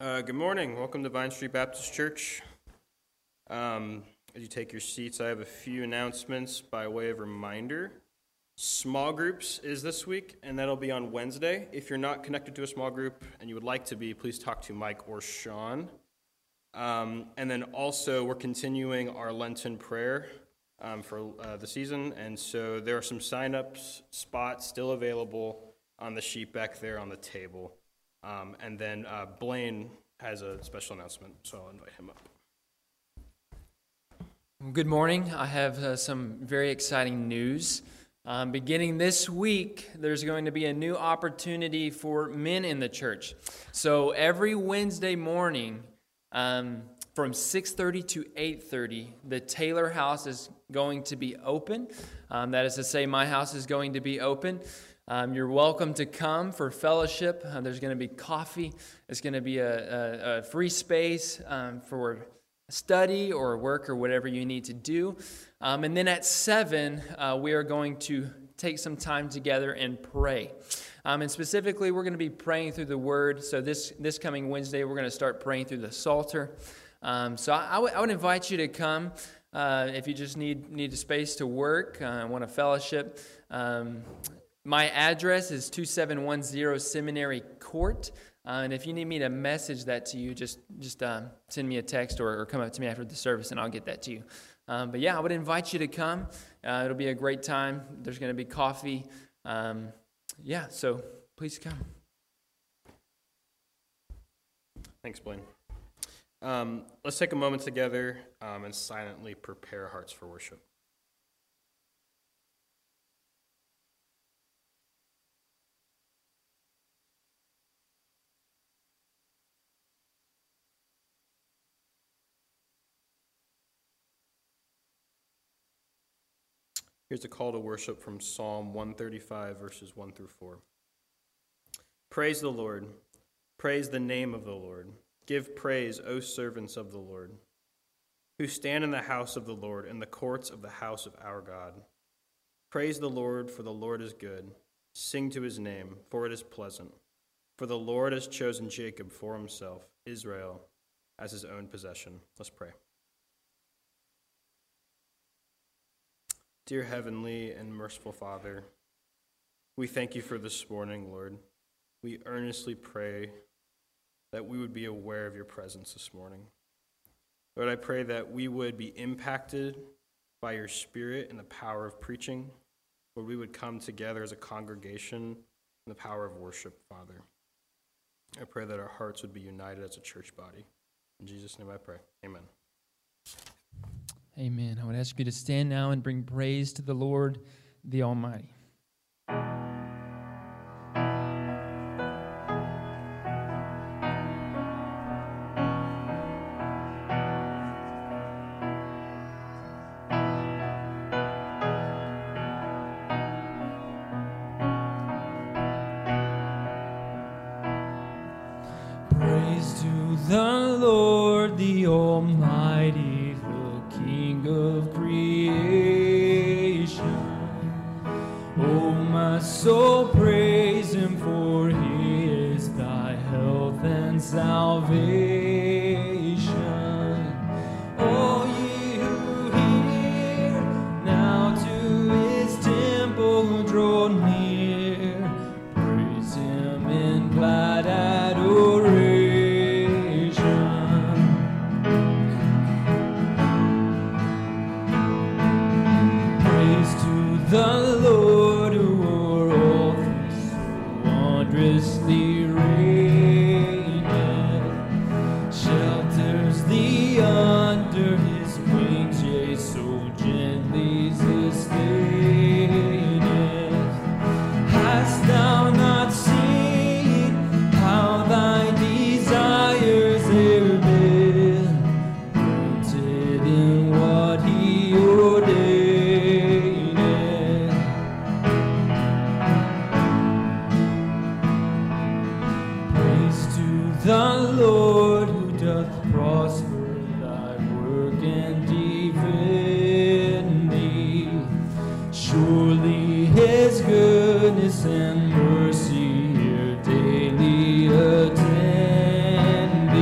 Good morning. Welcome to Vine Street Baptist Church. As you take your seats, I have a few announcements by way of reminder. Small groups is this week, and that'll be on Wednesday. If you're not connected to a small group and you would like to be, please talk to Mike or Sean. And then also, we're continuing our Lenten prayer for the season, and so there are some sign-ups spots still available on the sheet back there on the table. And then Blaine has a special announcement, so I'll invite him up. Good morning. I have some very exciting news. Beginning this week, there's going to be a new opportunity for men in the church. So every Wednesday morning, from 6:30 to 8:30, the Taylor House is going to be open. That is to say, my house is going to be open. You're welcome to come for fellowship. There's going to be coffee. It's going to be a free space for study or work or whatever you need to do. And then at 7, we are going to take some time together and pray. And specifically, we're going to be praying through the Word. So this coming Wednesday, we're going to start praying through the Psalter. So I would invite you to come if you just need a space to work, want a fellowship. My address is 2710 Seminary Court, and if you need me to message that to you, just send me a text or come up to me after the service, and I'll get that to you. But yeah, I would invite you to come. It'll be a great time. There's going to be coffee. So please come. Thanks, Blaine. Let's take a moment together and silently prepare our hearts for worship. Here's a call to worship from Psalm 135, verses 1 through 4. Praise the Lord. Praise the name of the Lord. Give praise, O servants of the Lord, who stand in the house of the Lord, in the courts of the house of our God. Praise the Lord, for the Lord is good. Sing to his name, for it is pleasant. For the Lord has chosen Jacob for himself, Israel as his own possession. Let's pray. Dear Heavenly and merciful Father, we thank you for this morning, Lord. We earnestly pray that we would be aware of your presence this morning. Lord, I pray that we would be impacted by your Spirit and the power of preaching, where we would come together as a congregation in the power of worship, Father. I pray that our hearts would be united as a church body. In Jesus' name I pray. Amen. Amen. I would ask you to stand now and bring praise to the Lord, the Almighty. Praise to the Lord, the Almighty, King of creation. Oh, my soul, praise him, for he is thy health and salvation. All ye who hear, now to his temple draw near. Praise him in glad adoration. The Lord, who o'er all things so wondrously reigneth, shelters thee under his wings, yea, so gently sustaineth. Hast thou not seen how thy desires have been granted in what he ordained? The Lord, who doth prosper thy work and defend thee. Surely his goodness and mercy here daily attend thee.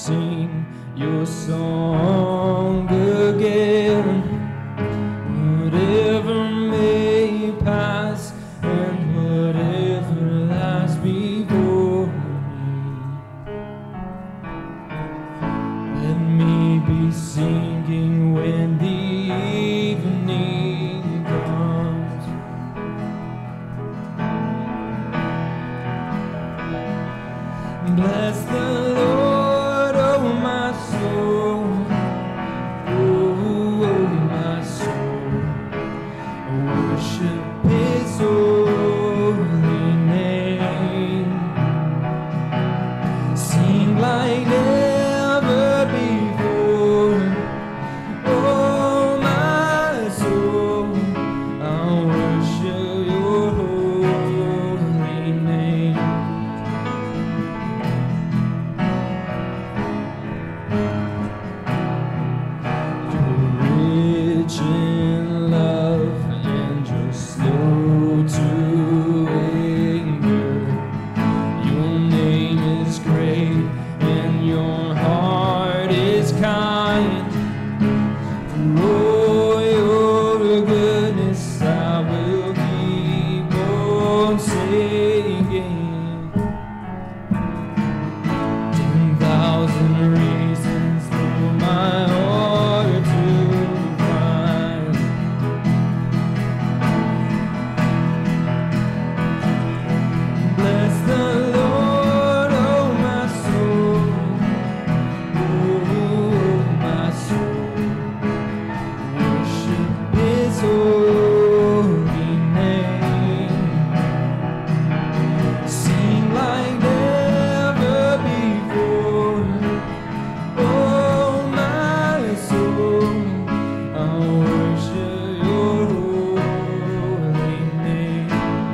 sing your song again. Whatever may pass and whatever lies before me, let me be singing when the evening comes. Bless the Lord, oh my soul, oh my soul, worship His holy name. Sing like never before, oh my soul, I'll worship your holy name. Rich in love and you're slow to anger. Your name is great and your heart is kind. For your goodness I will keep on singing. 10,000 reasons for my heart to find. Bless the Lord, oh my soul, oh my soul, worship His holy name. Sing like never before, oh my soul, I'll worship your holy name.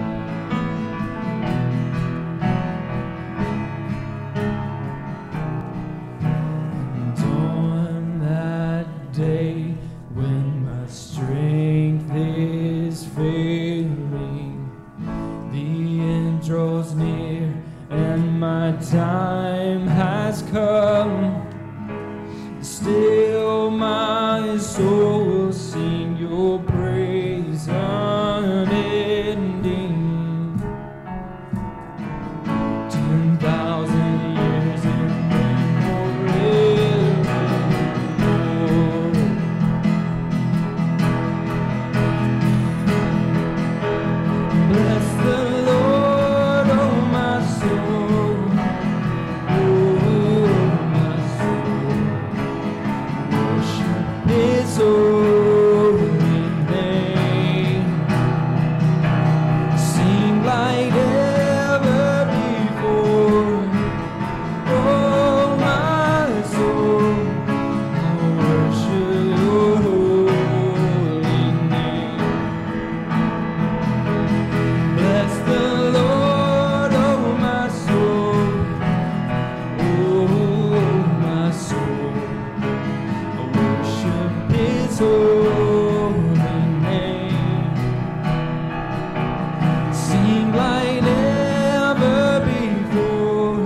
And on that day when my strength is failing, the end draws near and my time has come. Still my soul will sing your praise unending. 10,000 years and then forevermore. Bless the Lord, oh my soul, oh my soul, worship His holy name. Sing like never before, oh my soul, I'll worship your holy name. Bless the Lord, oh my soul, I worship His holy name. Sing like never before,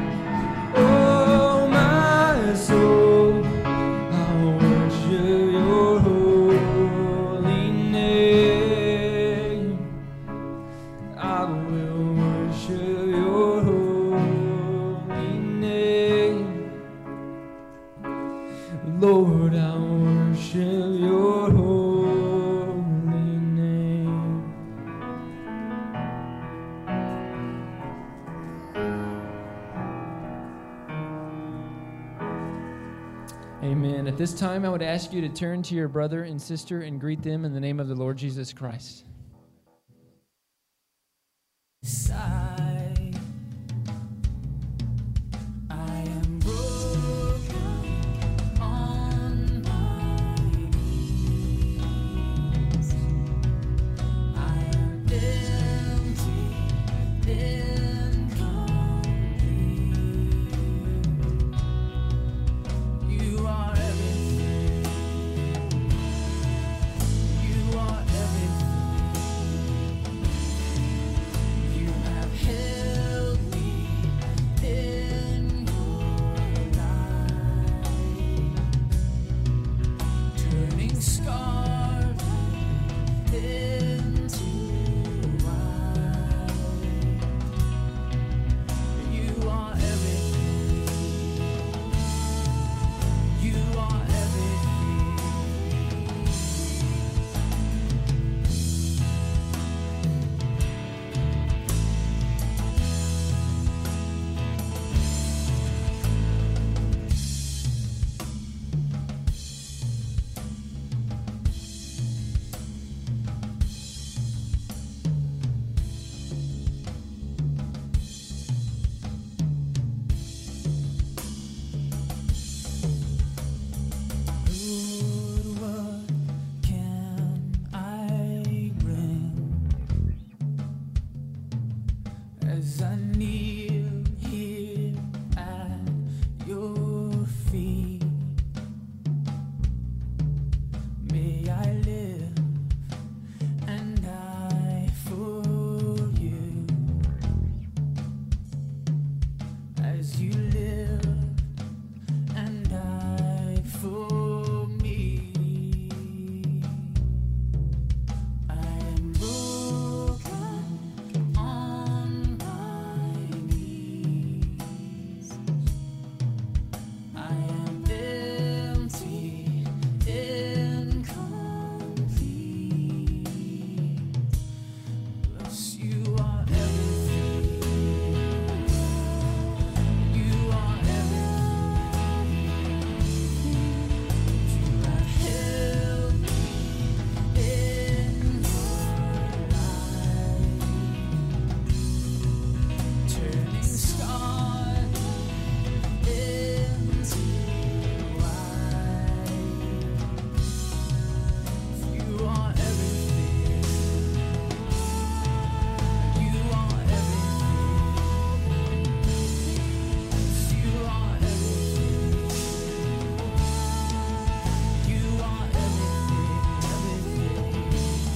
oh my soul, I worship your holy name. I will worship your holy name. Lord, I worship your holy name. Amen. At this time, I would ask you to turn to your brother and sister and greet them in the name of the Lord Jesus Christ. Side, I am broken on my knees. I am empty and complete. You are everything. You are everything. I kneel here at your feet. May I live and die for you, as you live and died for me. I am broken on my knees. I am empty, incomplete. Yes, you are everything. You are everything. You have held me in your light, turning scarlet into white. You are everything. You are everything. You are everything. You are everything.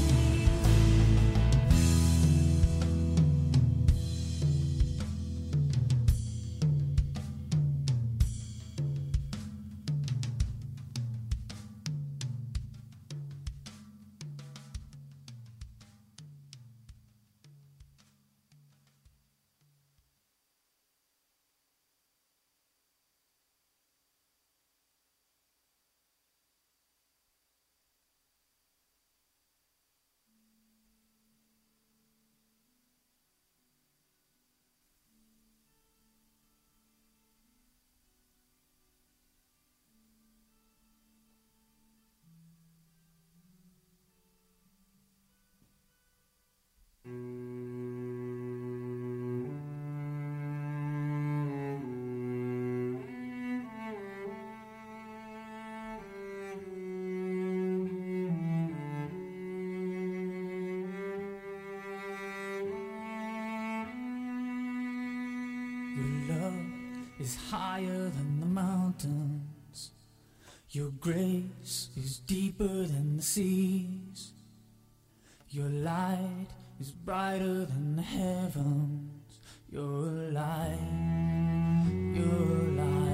Your love is higher than the mountains. Your grace is deeper than the seas. Your light is brighter than the heavens. Your light, your light.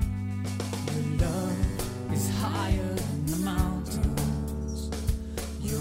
Your love is higher than the mountains.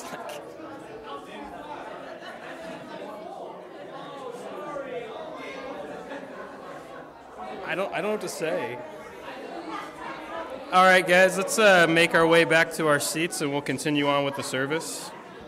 like... I don't know what to say. All right, guys, let's make our way back to our seats, and we'll continue on with the service.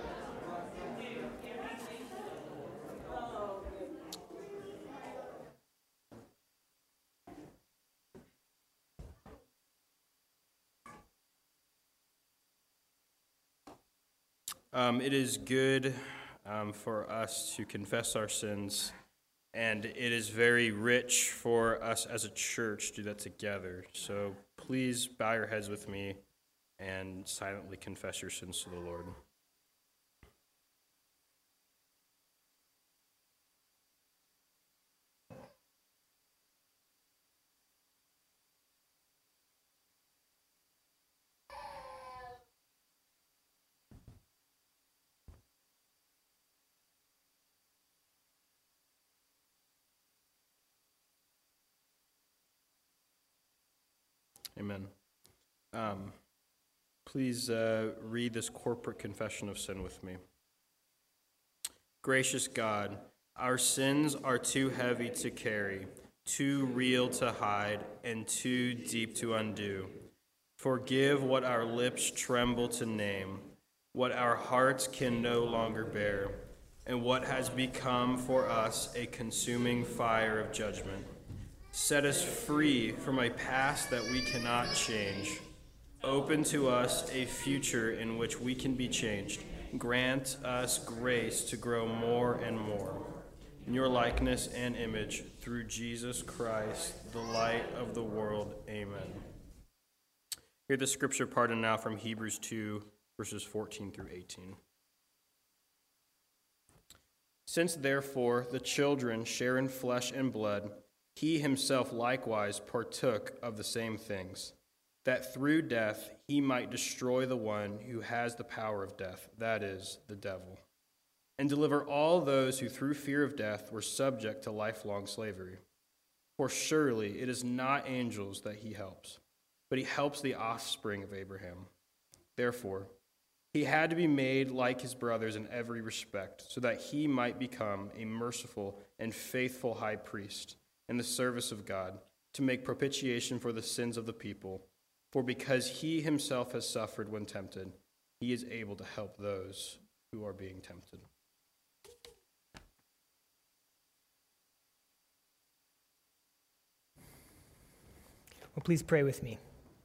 It is good for us to confess our sins, and it is very rich for us as a church to do that together. So please bow your heads with me and silently confess your sins to the Lord. Amen. Please read this corporate confession of sin with me. Gracious God, our sins are too heavy to carry, too real to hide, and too deep to undo. Forgive what our lips tremble to name, what our hearts can no longer bear, and what has become for us a consuming fire of judgment. Set us free from a past that we cannot change. Open to us a future in which we can be changed. Grant us grace to grow more and more in your likeness and image through Jesus Christ, the light of the world. Amen. Hear the scripture part now from Hebrews 2, verses 14 through 18. Since therefore the children share in flesh and blood, he himself likewise partook of the same things, that through death he might destroy the one who has the power of death, that is, the devil, and deliver all those who through fear of death were subject to lifelong slavery. For surely it is not angels that he helps, but he helps the offspring of Abraham. Therefore, he had to be made like his brothers in every respect, so that he might become a merciful and faithful high priest in the service of God, to make propitiation for the sins of the people. For because he himself has suffered when tempted, he is able to help those who are being tempted. Well, please pray with me.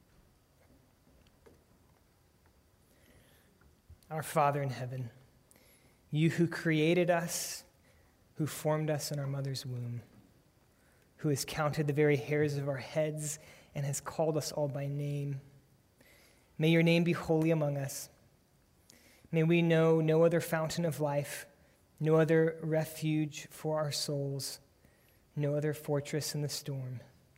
Our Father in heaven, you who created us, who formed us in our mother's womb, who has counted the very hairs of our heads and has called us all by name. May your name be holy among us. May we know no other fountain of life, no other refuge for our souls, no other fortress in the storm.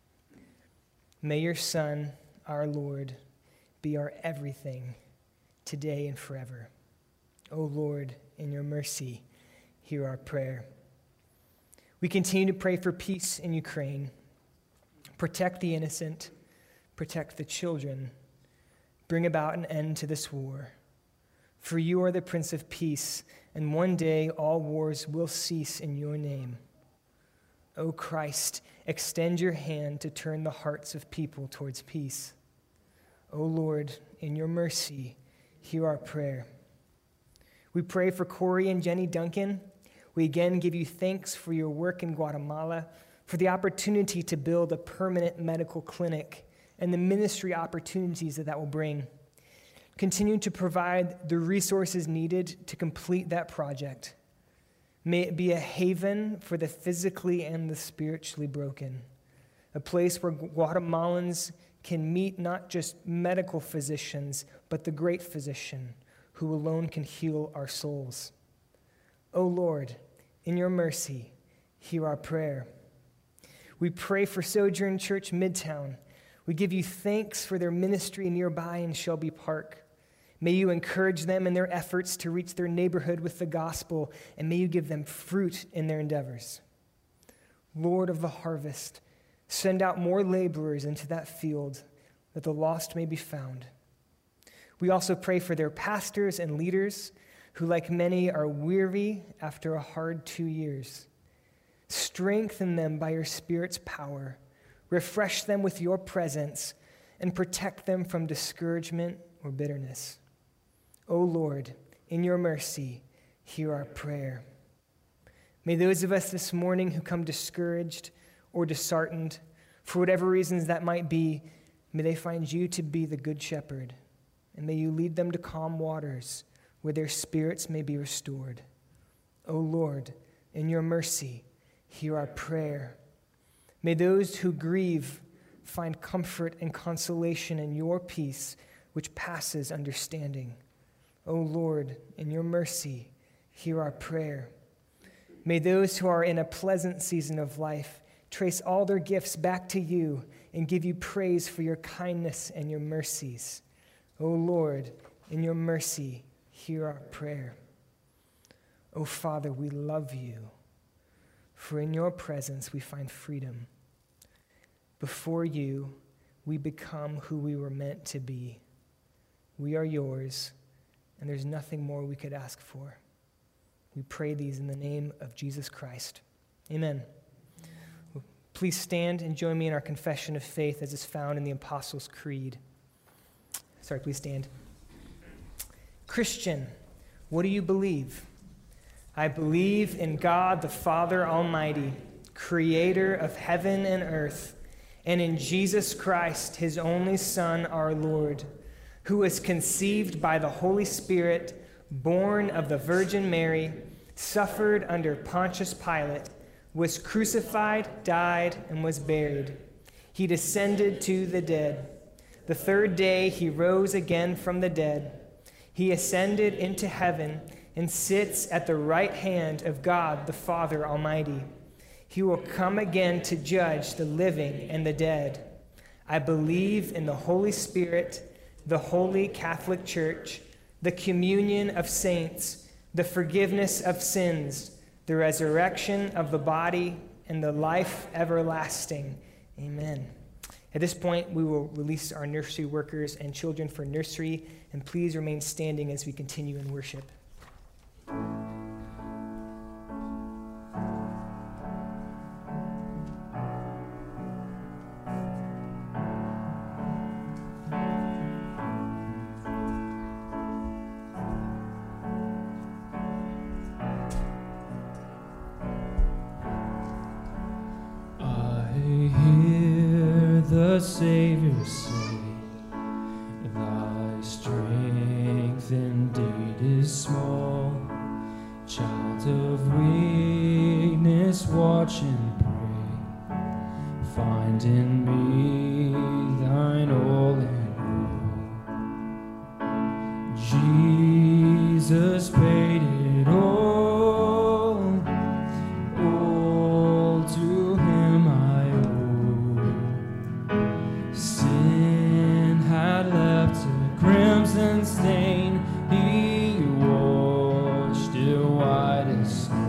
May your Son, our Lord, be our everything today and forever. O Lord, in your mercy, hear our prayer. We continue to pray for peace in Ukraine. Protect the innocent, protect the children, bring about an end to this war. For you are the Prince of Peace, and one day all wars will cease in your name. O Christ, extend your hand to turn the hearts of people towards peace. O Lord, in your mercy, hear our prayer. We pray for Corey and Jenny Duncan. We again give you thanks for your work in Guatemala, for the opportunity to build a permanent medical clinic and the ministry opportunities that will bring. Continue to provide the resources needed to complete that project. May it be a haven for the physically and the spiritually broken, a place where Guatemalans can meet not just medical physicians, but the great physician who alone can heal our souls. O Lord, in your mercy, hear our prayer. We pray for Sojourn Church Midtown. We give you thanks for their ministry nearby in Shelby Park. May you encourage them in their efforts to reach their neighborhood with the gospel, and may you give them fruit in their endeavors. Lord of the harvest, send out more laborers into that field, that the lost may be found. We also pray for their pastors and leaders, who like many are weary after a hard 2 years. Strengthen them by your Spirit's power. Refresh them with your presence and protect them from discouragement or bitterness. O Lord, in your mercy, hear our prayer. May those of us this morning who come discouraged or disheartened, for whatever reasons that might be, may they find you to be the good shepherd, and may you lead them to calm waters where their spirits may be restored. O Lord, in your mercy, hear our prayer. May those who grieve find comfort and consolation in your peace, which passes understanding. O Lord, in your mercy, hear our prayer. May those who are in a pleasant season of life trace all their gifts back to you and give you praise for your kindness and your mercies. O Lord, in your mercy, hear our prayer. O Father, we love you, for in your presence we find freedom. Before you, we become who we were meant to be. We are yours, and there's nothing more we could ask for. We pray these in the name of Jesus Christ. Amen. Please stand and join me in our confession of faith as is found in the Apostles' Creed. Please stand. Christian, what do you believe? I believe in God the Father Almighty, creator of heaven and earth, and in Jesus Christ, his only Son, our Lord, who was conceived by the Holy Spirit, born of the Virgin Mary, suffered under Pontius Pilate, was crucified, died, and was buried. He descended to the dead. The third day he rose again from the dead. He ascended into heaven and sits at the right hand of God the Father Almighty. He will come again to judge the living and the dead. I believe in the Holy Spirit, the Holy Catholic Church, the communion of saints, the forgiveness of sins, the resurrection of the body, and the life everlasting. Amen. At this point, we will release our nursery workers and children for nursery, and please remain standing as we continue in worship. The Savior say, thy strength indeed is small. Child of weakness, watch and pray. Find in me thine all in all. Jesus paid it all. All to him I owe. Sin had left a crimson stain. He washed it white as snow.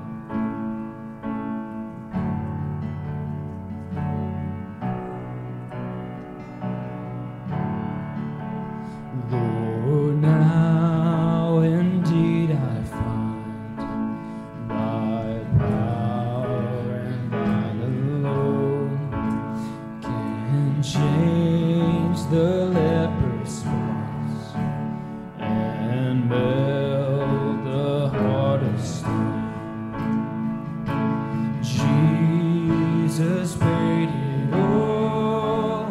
Lord, now indeed I find thy power and thine alone can change the leper's spots and melt the heart of stone. Jesus paid it all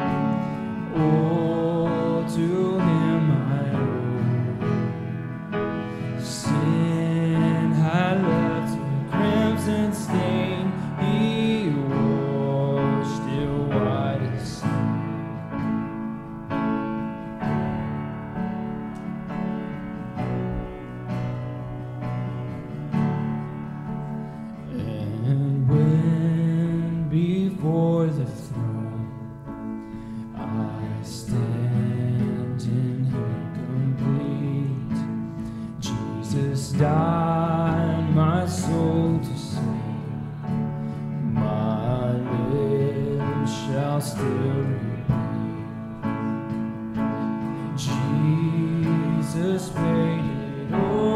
to him I owe. Sin had left a crimson stain. He washed it white as snow. And when before the throne I stand in him complete, Jesus died my soul to save. My lips shall still repeat, Jesus paid it all.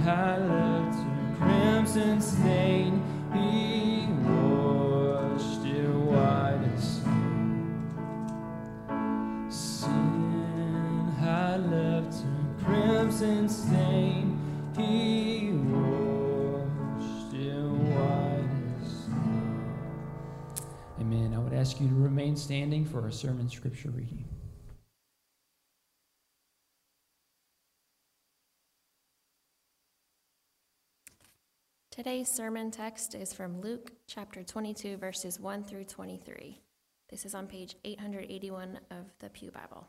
had left a crimson stain, he washed it white as snow. Sin had left a crimson stain, he washed it white as snow. Amen. I would ask you to remain standing for our sermon scripture reading. Today's sermon text is from Luke chapter 22, verses 1 through 23. This is on page 881 of the Pew Bible.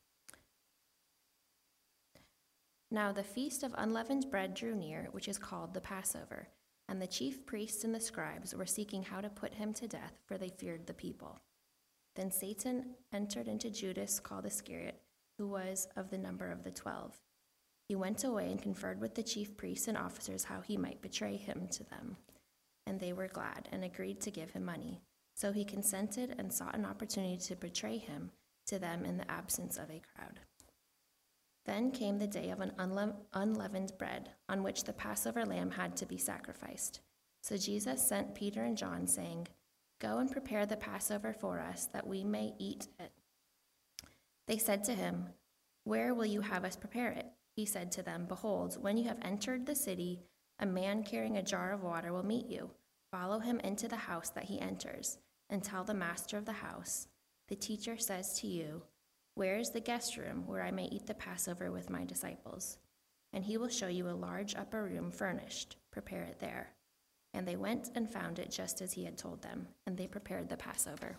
Now the feast of unleavened bread drew near, which is called the Passover, and the chief priests and the scribes were seeking how to put him to death, for they feared the people. Then Satan entered into Judas, called Iscariot, who was of the number of the 12. He went away and conferred with the chief priests and officers how he might betray him to them. And they were glad and agreed to give him money. So he consented and sought an opportunity to betray him to them in the absence of a crowd. Then came the day of an unleavened bread, on which the Passover lamb had to be sacrificed. So Jesus sent Peter and John, saying, "Go and prepare the Passover for us, that we may eat it." They said to him, "Where will you have us prepare it?" He said to them, "Behold, when you have entered the city, a man carrying a jar of water will meet you. Follow him into the house that he enters, and tell the master of the house, 'The teacher says to you, where is the guest room where I may eat the Passover with my disciples?' And he will show you a large upper room furnished. Prepare it there." And they went and found it just as he had told them, and they prepared the Passover.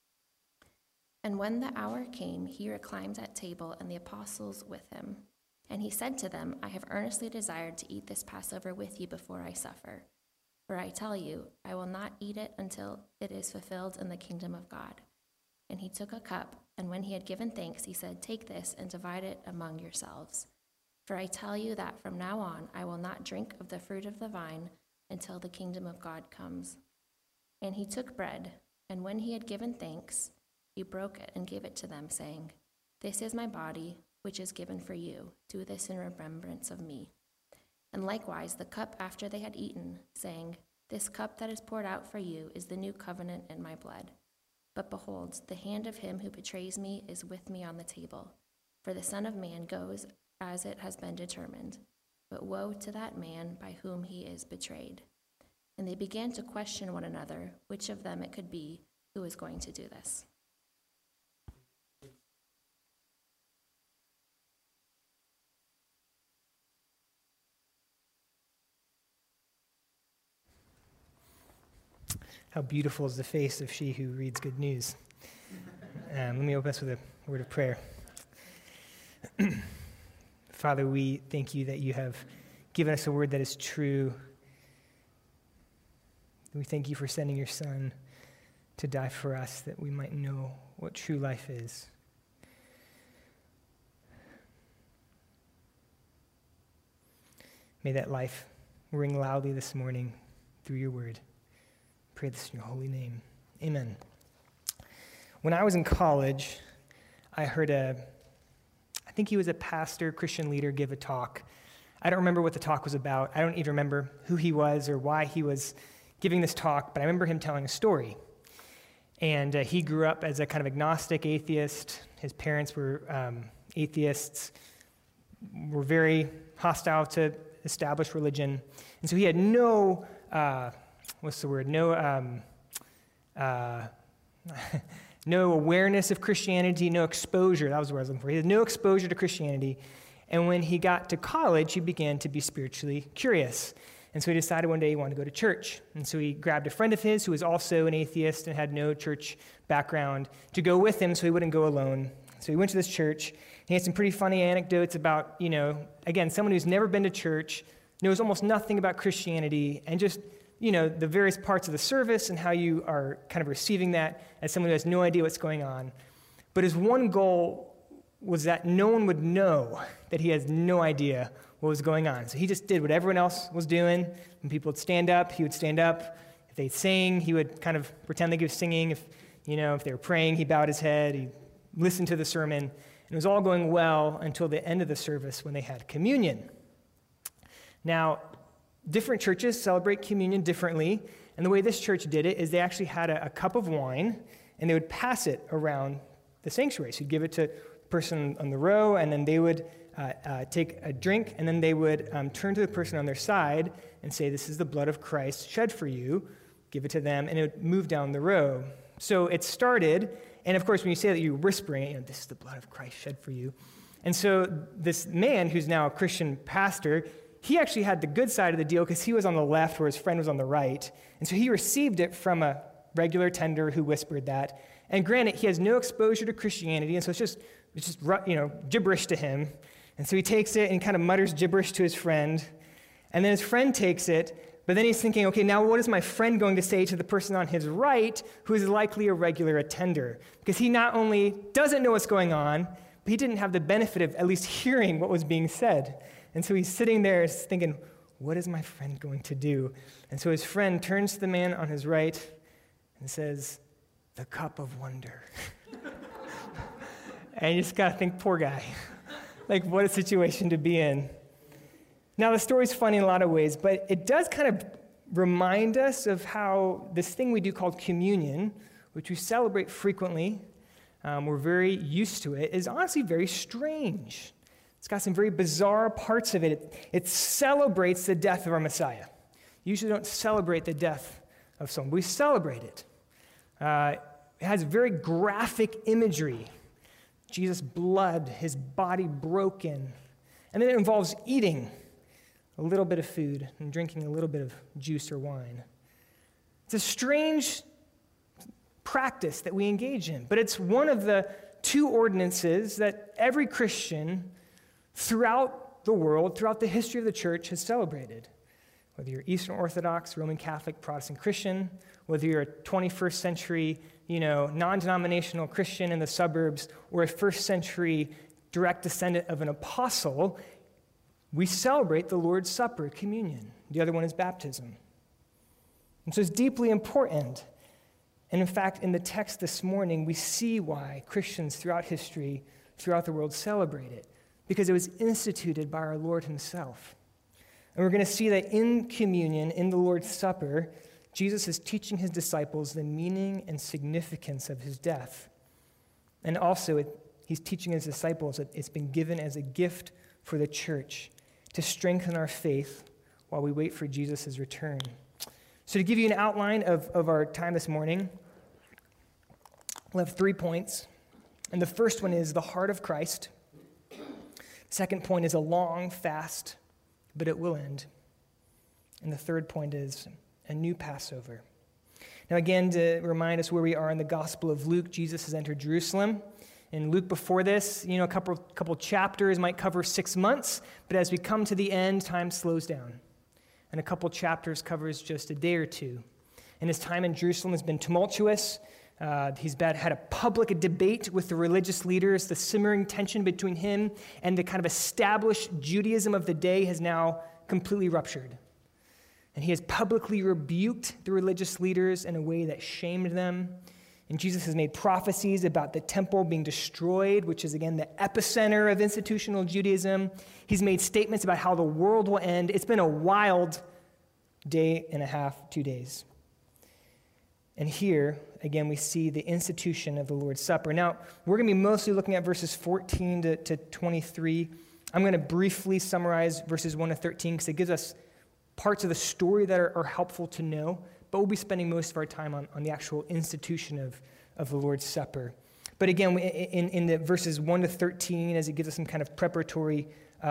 And when the hour came, he reclined at table, and the apostles with him. And he said to them, "I have earnestly desired to eat this Passover with you before I suffer. For I tell you, I will not eat it until it is fulfilled in the kingdom of God." And he took a cup, and when he had given thanks, he said, "Take this and divide it among yourselves. For I tell you that from now on I will not drink of the fruit of the vine until the kingdom of God comes." And he took bread, and when he had given thanks, he broke it and gave it to them, saying, "This is my body, which is given for you. Do this in remembrance of me." And likewise the cup after they had eaten, saying, "This cup that is poured out for you is the new covenant in my blood. But behold, the hand of him who betrays me is with me on the table. For the Son of Man goes as it has been determined. But woe to that man by whom he is betrayed." And they began to question one another which of them it could be who was going to do this. How beautiful is the face of she who reads good news. Let me open us with a word of prayer. Father, we thank you that you have given us a word that is true. We thank you for sending your Son to die for us, that we might know what true life is. May that life ring loudly this morning through your word. Pray this in your holy name. Amen. When I was in college, I heard I think he was a pastor, Christian leader, give a talk. I don't remember what the talk was about. I don't even remember who he was or why he was giving this talk, but I remember him telling a story. And he grew up as a kind of agnostic atheist. His parents were atheists, were very hostile to established religion. And so he had no no awareness of Christianity, no exposure. That was what I was looking for. He had no exposure to Christianity. And when he got to college, he began to be spiritually curious. And so he decided one day he wanted to go to church. And so he grabbed a friend of his who was also an atheist and had no church background to go with him so he wouldn't go alone. So he went to this church. And he had some pretty funny anecdotes about, again, someone who's never been to church, knows almost nothing about Christianity, and just the various parts of the service and how you are kind of receiving that as someone who has no idea what's going on. But his one goal was that no one would know that he has no idea what was going on. So he just did what everyone else was doing. When people would stand up, he would stand up. If they sang, he would kind of pretend like he was singing. If they were praying, he bowed his head. He listened to the sermon. And it was all going well until the end of the service when they had communion. Now, different churches celebrate communion differently, and the way this church did it is they actually had a cup of wine, and they would pass it around the sanctuary. So you'd give it to the person on the row, and then they would take a drink, and then they would turn to the person on their side and say, "This is the blood of Christ shed for you." Give it to them, and it would move down the row. So it started, and of course, when you say that, you're whispering it, "This is the blood of Christ shed for you." And so this man, who's now a Christian pastor, he actually had the good side of the deal because he was on the left where his friend was on the right. And so he received it from a regular tender who whispered that. And granted, he has no exposure to Christianity, and so it's just gibberish to him. And so he takes it and kind of mutters gibberish to his friend. And then his friend takes it, but then he's thinking, okay, now what is my friend going to say to the person on his right who is likely a regular attender? Because he not only doesn't know what's going on, but he didn't have the benefit of at least hearing what was being said. And so he's sitting there thinking, what is my friend going to do? And so his friend turns to the man on his right and says, "The cup of wonder." And you just got to think, poor guy. Like, what a situation to be in. Now, the story's funny in a lot of ways, but it does kind of remind us of how this thing we do called communion, which we celebrate frequently, we're very used to it, is honestly very strange. It's got some very bizarre parts of it. It celebrates the death of our Messiah. You usually don't celebrate the death of someone. We celebrate it. It has very graphic imagery. Jesus' blood, his body broken. And then it involves eating a little bit of food and drinking a little bit of juice or wine. It's a strange practice that we engage in, but it's one of the two ordinances that every Christian throughout the world, throughout the history of the church, has celebrated. Whether you're Eastern Orthodox, Roman Catholic, Protestant Christian, whether you're a 21st century, non-denominational Christian in the suburbs, or a first century direct descendant of an apostle, we celebrate the Lord's Supper, communion. The other one is baptism. And so it's deeply important. And in fact, in the text this morning, we see why Christians throughout history, throughout the world, celebrate it. Because it was instituted by our Lord himself. And we're going to see that in communion, in the Lord's Supper, Jesus is teaching his disciples the meaning and significance of his death. And also, he's teaching his disciples that it's been given as a gift for the church to strengthen our faith while we wait for Jesus' return. So to give you an outline of our time this morning, we'll have 3 points. And the first one is the heart of Christ. Second point is a long fast, but it will end. And the third point is a new Passover. Now again, to remind us where we are in the Gospel of Luke, Jesus has entered Jerusalem. In Luke before this, a couple chapters might cover 6 months, but as we come to the end, time slows down. And a couple chapters covers just a day or two. And his time in Jerusalem has been tumultuous. He's had a public debate with the religious leaders. The simmering tension between him and the kind of established Judaism of the day has now completely ruptured. And he has publicly rebuked the religious leaders in a way that shamed them. And Jesus has made prophecies about the temple being destroyed, which is, again, the epicenter of institutional Judaism. He's made statements about how the world will end. It's been a wild day and a half, 2 days. And here, again, we see the institution of the Lord's Supper. Now, we're going to be mostly looking at verses 14 to 23. I'm going to briefly summarize verses 1 to 13 because it gives us parts of the story that are helpful to know, but we'll be spending most of our time on the actual institution of the Lord's Supper. But again, in the verses 1 to 13, as it gives us some kind of preparatory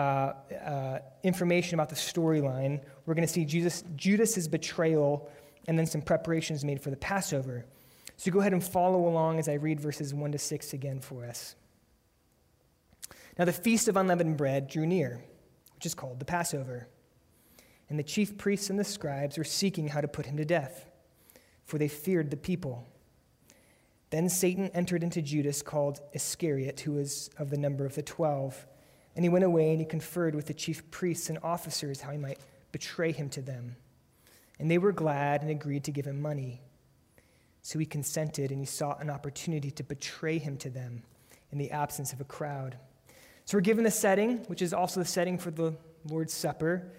information about the storyline, we're going to see Judas's betrayal and then some preparations made for the Passover. So go ahead and follow along as I read verses 1 to 6 again for us. Now the Feast of Unleavened Bread drew near, which is called the Passover. And the chief priests and the scribes were seeking how to put him to death, for they feared the people. Then Satan entered into Judas, called Iscariot, who was of the number of the 12. And he went away and he conferred with the chief priests and officers how he might betray him to them. And they were glad and agreed to give him money. So he consented, and he sought an opportunity to betray him to them in the absence of a crowd. So we're given the setting, which is also the setting for the Lord's Supper,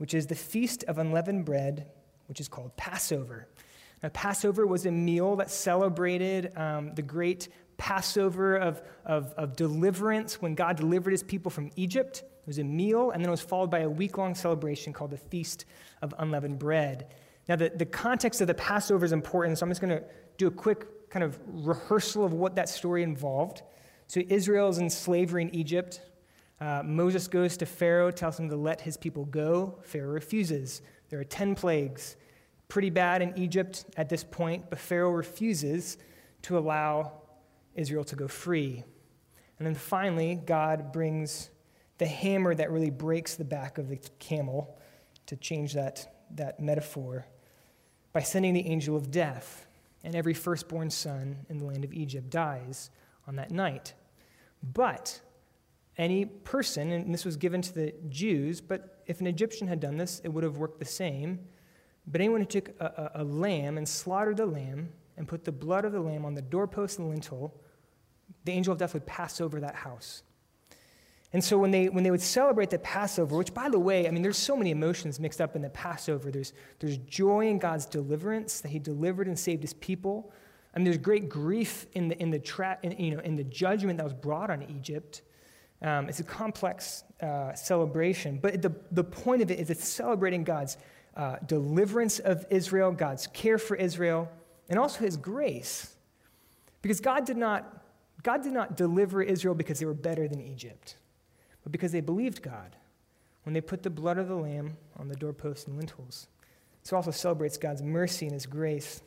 which is the Feast of Unleavened Bread, which is called Passover. Now, Passover was a meal that celebrated the great Passover of deliverance when God delivered his people from Egypt. It was a meal, and then it was followed by a week-long celebration called the Feast of Unleavened Bread. Now, the context of the Passover is important, so I'm just going to do a quick kind of rehearsal of what that story involved. So Israel is in slavery in Egypt. Moses goes to Pharaoh, tells him to let his people go. Pharaoh refuses. There are 10 plagues. Pretty bad in Egypt at this point, but Pharaoh refuses to allow Israel to go free. And then finally, God brings the hammer that really breaks the back of the camel, to change that metaphor, by sending the angel of death. And every firstborn son in the land of Egypt dies on that night. But any person, and this was given to the Jews, but if an Egyptian had done this, it would have worked the same. But anyone who took a lamb and slaughtered the lamb and put the blood of the lamb on the doorpost and lintel, the angel of death would pass over that house. And so when they would celebrate the Passover, which, by the way, I mean, there's so many emotions mixed up in the Passover. There's joy in God's deliverance, that he delivered and saved his people. I mean, there's great grief in the judgment that was brought on Egypt. It's a complex celebration. But the point of it is it's celebrating God's deliverance of Israel, God's care for Israel, and also his grace. Because God did not deliver Israel because they were better than Egypt, but because they believed God when they put the blood of the lamb on the doorposts and lintels. So it also celebrates God's mercy and his grace.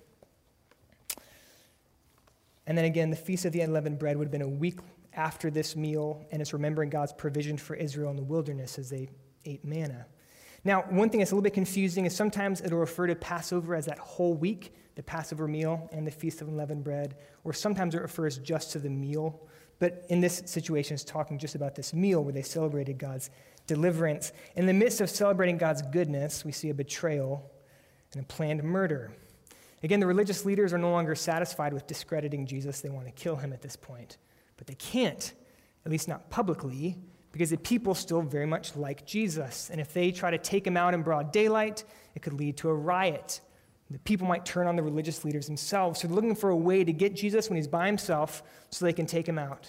And then again, the Feast of the Unleavened Bread would have been a week after this meal, and it's remembering God's provision for Israel in the wilderness as they ate manna. Now, one thing that's a little bit confusing is sometimes it'll refer to Passover as that whole week, the Passover meal and the Feast of Unleavened Bread, or sometimes it refers just to the meal. But in this situation, it's talking just about this meal where they celebrated God's deliverance. In the midst of celebrating God's goodness, we see a betrayal and a planned murder. Again, the religious leaders are no longer satisfied with discrediting Jesus. They want to kill him at this point. But they can't, at least not publicly, because the people still very much like Jesus. And if they try to take him out in broad daylight, it could lead to a riot. The people might turn on the religious leaders themselves. So they're looking for a way to get Jesus when he's by himself so they can take him out.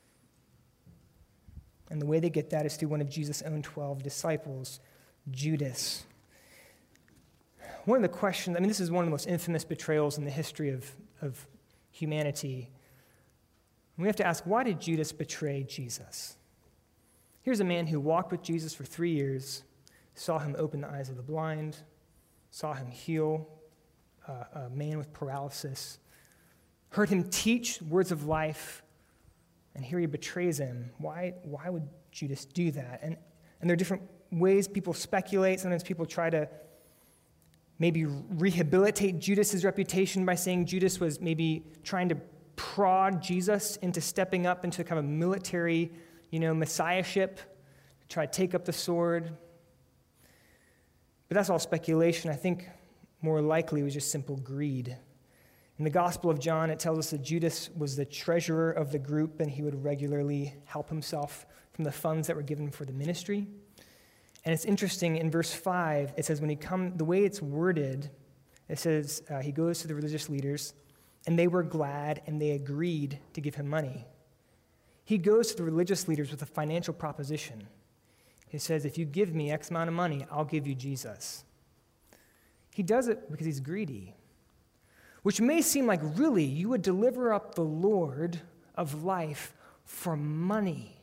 And the way they get that is through one of Jesus' own 12 disciples, Judas. One of the questions, I mean, this is one of the most infamous betrayals in the history of humanity. We have to ask, why did Judas betray Jesus? Here's a man who walked with Jesus for 3 years, saw him open the eyes of the blind, saw him heal a man with paralysis, heard him teach words of life, and here he betrays him. Why would Judas do that? And there are different ways people speculate. Sometimes people try to maybe rehabilitate Judas's reputation by saying Judas was maybe trying to prod Jesus into stepping up into kind of military, messiahship, try to take up the sword. But that's all speculation. I think more likely it was just simple greed. In the Gospel of John, it tells us that Judas was the treasurer of the group, and he would regularly help himself from the funds that were given for the ministry. And it's interesting, in verse 5, it says the way it's worded, it says he goes to the religious leaders, and they were glad, and they agreed to give him money. He goes to the religious leaders with a financial proposition. He says, if you give me X amount of money, I'll give you Jesus. He does it because he's greedy, which may seem like, really, you would deliver up the Lord of life for money.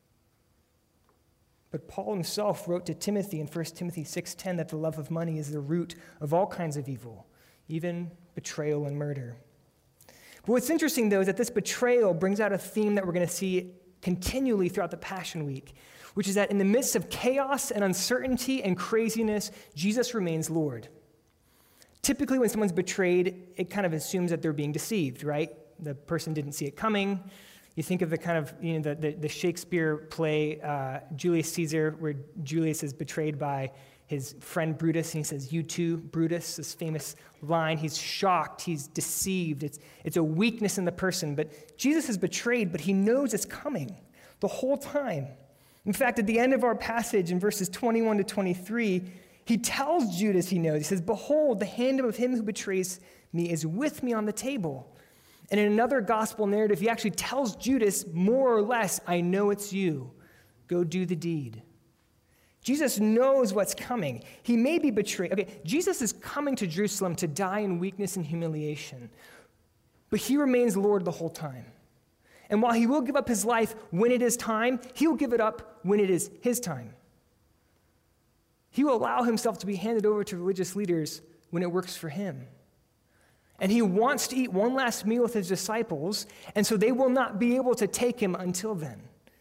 But Paul himself wrote to Timothy in 1 Timothy 6:10 that the love of money is the root of all kinds of evil, even betrayal and murder. But what's interesting, though, is that this betrayal brings out a theme that we're going to see continually throughout the Passion Week, which is that in the midst of chaos and uncertainty and craziness, Jesus remains Lord. Typically, when someone's betrayed, it kind of assumes that they're being deceived, right? The person didn't see it coming. You think of the kind of, the Shakespeare play, Julius Caesar, where Julius is betrayed by his friend Brutus, and he says, "You too, Brutus," this famous line. He's shocked, he's deceived. It's a weakness in the person. But Jesus is betrayed, but he knows it's coming the whole time. In fact, at the end of our passage in verses 21 to 23, He tells Judas he knows. He says, "Behold, the hand of him who betrays me is with me on the table." And in another gospel narrative, he actually tells Judas, more or less, "I know it's you. Go do the deed." Jesus knows what's coming. He may be betrayed. Okay, Jesus is coming to Jerusalem to die in weakness and humiliation, but he remains Lord the whole time. And while he will give up his life when it is time, he will give it up when it is his time. He will allow himself to be handed over to religious leaders when it works for him. And he wants to eat one last meal with his disciples, and so they will not be able to take him until then.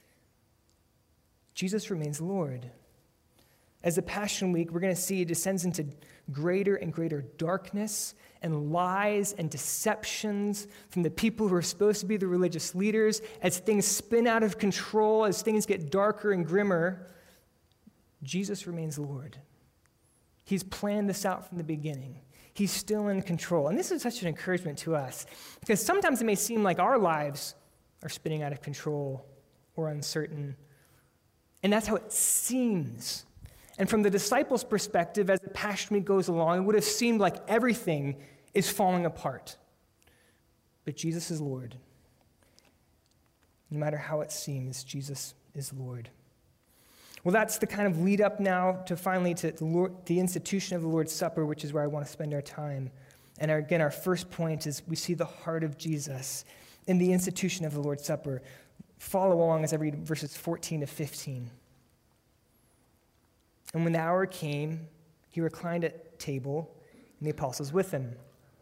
Jesus remains Lord. As the Passion Week, we're going to see it descends into greater and greater darkness and lies and deceptions from the people who are supposed to be the religious leaders. As things spin out of control, as things get darker and grimmer, Jesus remains Lord. He's planned this out from the beginning. He's still in control. And this is such an encouragement to us, because sometimes it may seem like our lives are spinning out of control or uncertain. And that's how it seems. And from the disciples' perspective, as the Passion Week goes along, it would have seemed like everything is falling apart. But Jesus is Lord. No matter how it seems, Jesus is Lord. Well, that's the kind of lead up now to finally to the institution of the Lord's Supper, which is where I want to spend our time. And again, our first point is we see the heart of Jesus in the institution of the Lord's Supper. Follow along as I read verses 14 to 15. "And when the hour came, he reclined at table, and the apostles with him.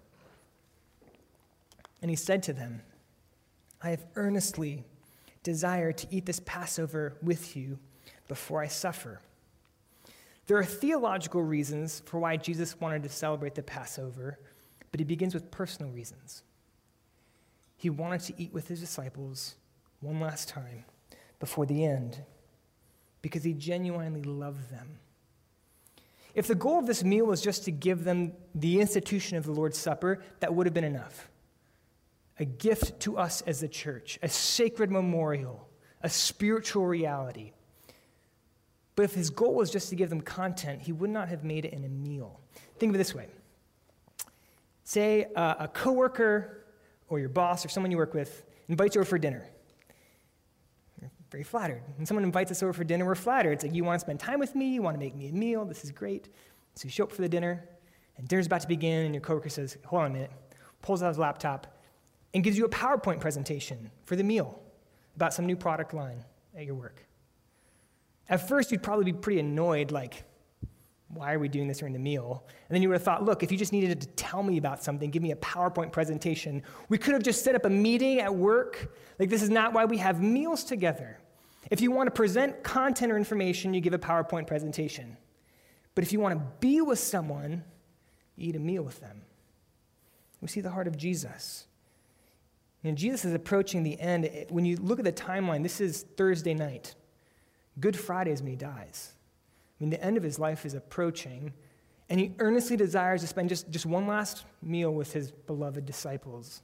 And he said to them, 'I have earnestly desired to eat this Passover with you before I suffer.'" There are theological reasons for why Jesus wanted to celebrate the Passover, but he begins with personal reasons. He wanted to eat with his disciples one last time before the end, because he genuinely loved them. If the goal of this meal was just to give them the institution of the Lord's Supper, that would have been enough. A gift to us as the church, a sacred memorial, a spiritual reality. But if his goal was just to give them content, he would not have made it in a meal. Think of it this way. Say a coworker or your boss or someone you work with invites you over for dinner. You're very flattered. When someone invites us over for dinner, we're flattered. It's like, you want to spend time with me, you want to make me a meal, this is great. So you show up for the dinner, and dinner's about to begin, and your coworker says, "Hold on a minute," pulls out his laptop, and gives you a PowerPoint presentation for the meal about some new product line at your work. At first, you'd probably be pretty annoyed, like, why are we doing this during the meal? And then you would have thought, look, if you just needed to tell me about something, give me a PowerPoint presentation. We could have just set up a meeting at work. Like, this is not why we have meals together. If you want to present content or information, you give a PowerPoint presentation. But if you want to be with someone, you eat a meal with them. We see the heart of Jesus. And Jesus is approaching the end. When you look at the timeline, this is Thursday night. Good Friday is when he dies. I mean, the end of his life is approaching, and he earnestly desires to spend just one last meal with his beloved disciples.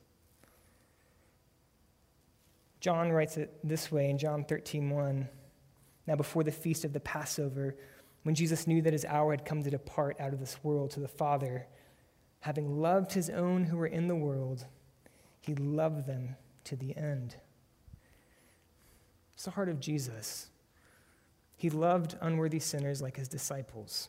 John writes it this way in John 13:1. "Now before the feast of the Passover, when Jesus knew that his hour had come to depart out of this world to the Father, having loved his own who were in the world, he loved them to the end." It's the heart of Jesus. He loved unworthy sinners like his disciples.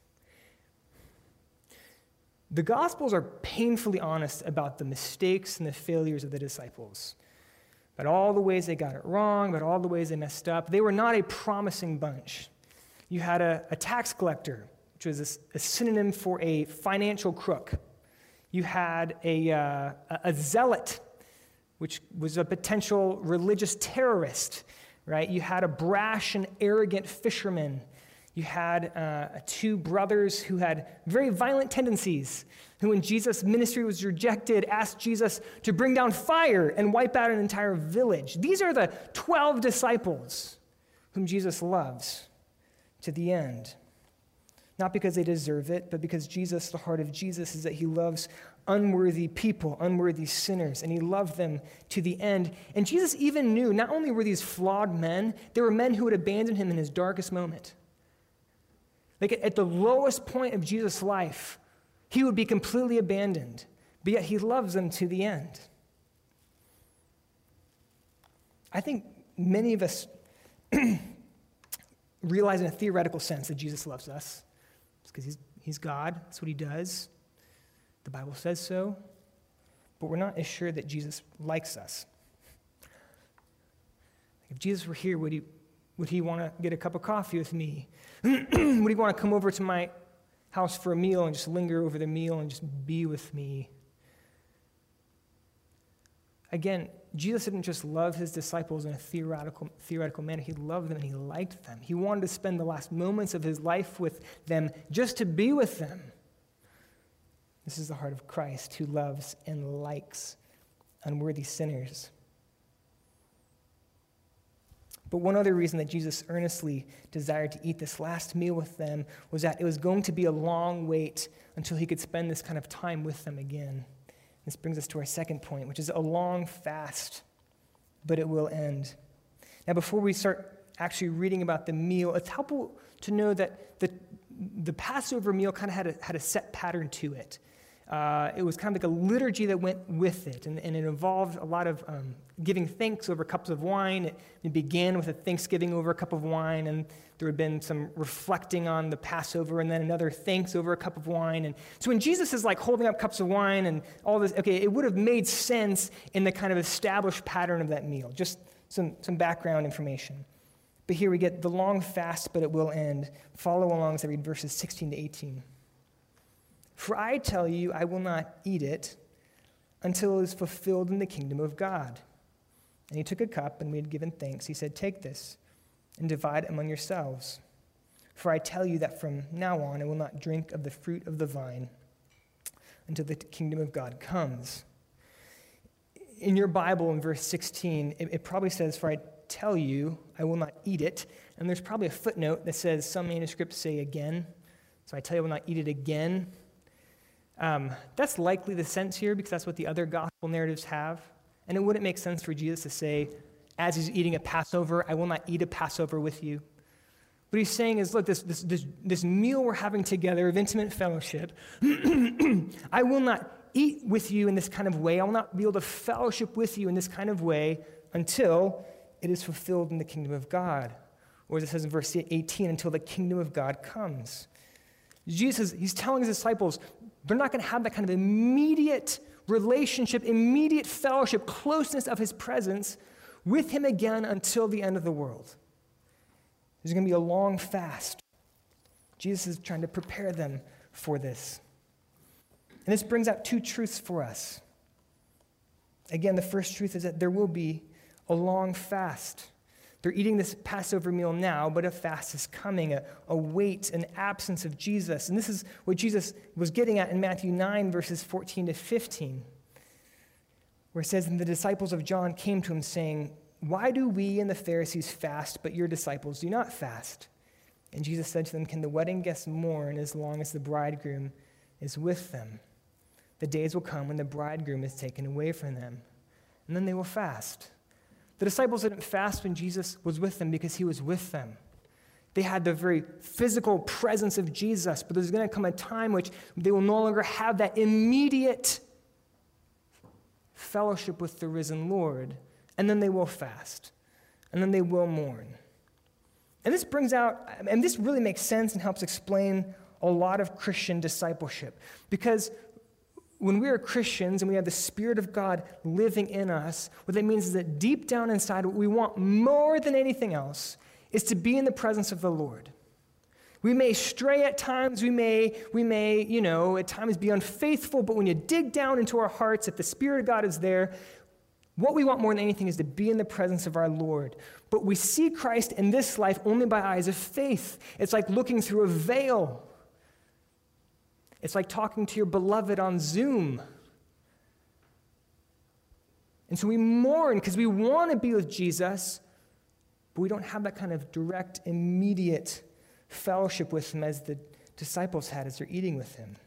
The Gospels are painfully honest about the mistakes and the failures of the disciples, about all the ways they got it wrong, about all the ways they messed up. They were not a promising bunch. You had a tax collector, which was a synonym for a financial crook. You had a zealot, which was a potential religious terrorist. Right? You had a brash and arrogant fisherman. You had two brothers who had very violent tendencies, who, when Jesus' ministry was rejected, asked Jesus to bring down fire and wipe out an entire village. These are the 12 disciples whom Jesus loves to the end. Not because they deserve it, but because Jesus, the heart of Jesus, is that he loves unworthy people, unworthy sinners, and he loved them to the end. And Jesus even knew not only were these flawed men, they were men who would abandon him in his darkest moment. Like at the lowest point of Jesus' life, he would be completely abandoned, but yet he loves them to the end. I think many of us realize in a theoretical sense that Jesus loves us. It's because he's God. That's what he does. The Bible says so. But we're not as sure that Jesus likes us. If Jesus were here, would he want to get a cup of coffee with me? Would he want to come over to my house for a meal and just linger over the meal and just be with me? Again, Jesus didn't just love his disciples in a theoretical manner. He loved them and he liked them. He wanted to spend the last moments of his life with them just to be with them. This is the heart of Christ, who loves and likes unworthy sinners. But one other reason that Jesus earnestly desired to eat this last meal with them was that it was going to be a long wait until he could spend this kind of time with them again. This brings us to our second point, which is a long fast, but it will end. Now, before we start actually reading about the meal, it's helpful to know that the Passover meal kind of had a set pattern to it. It was kind of like a liturgy that went with it, and it involved a lot of giving thanks over cups of wine. It began with a thanksgiving over a cup of wine, and there had been some reflecting on the Passover, and then another thanks over a cup of wine. And so when Jesus is like holding up cups of wine and all this, okay, it would have made sense in the kind of established pattern of that meal. Just some background information. But here we get the long fast, but it will end. Follow along as I read verses 16 to 18. For I tell you, I will not eat it until it is fulfilled in the kingdom of God. And he took a cup, and when he had given thanks, he said, take this and divide it among yourselves. For I tell you that from now on I will not drink of the fruit of the vine until the kingdom of God comes. In your Bible, in verse 16, it probably says, for I tell you, I will not eat it. And there's probably a footnote that says, some manuscripts say again. So I tell you, I will not eat it again. That's likely the sense here because that's what the other gospel narratives have. And it wouldn't make sense for Jesus to say, as he's eating a Passover, I will not eat a Passover with you. What he's saying is, look, this meal we're having together of intimate fellowship, I will not eat with you in this kind of way. I will not be able to fellowship with you in this kind of way until it is fulfilled in the kingdom of God. Or as it says in verse 18, until the kingdom of God comes. Jesus, he's telling his disciples, they're not going to have that kind of immediate relationship, immediate fellowship, closeness of his presence with him again until the end of the world. There's going to be a long fast. Jesus is trying to prepare them for this. And this brings out two truths for us. Again, the first truth is that there will be a long fast. They're eating this Passover meal now, but a fast is coming, a wait, an absence of Jesus. And this is what Jesus was getting at in Matthew 9, verses 14 to 15, where it says, and the disciples of John came to him saying, why do we and the Pharisees fast, but your disciples do not fast? And Jesus said to them, can the wedding guests mourn as long as the bridegroom is with them? The days will come when the bridegroom is taken away from them, and then they will fast. The disciples didn't fast when Jesus was with them because he was with them. They had the very physical presence of Jesus, but there's going to come a time which they will no longer have that immediate fellowship with the risen Lord, and then they will fast, and then they will mourn. And this brings out, and this really makes sense and helps explain a lot of Christian discipleship, because when we are Christians and we have the Spirit of God living in us, what that means is that deep down inside, what we want more than anything else is to be in the presence of the Lord. We may stray at times, we may, at times be unfaithful, but when you dig down into our hearts, if the Spirit of God is there, what we want more than anything is to be in the presence of our Lord. But we see Christ in this life only by eyes of faith. It's like looking through a veil. It's like talking to your beloved on Zoom. And so we mourn because we want to be with Jesus, but we don't have that kind of direct, immediate fellowship with him as the disciples had as they're eating with him.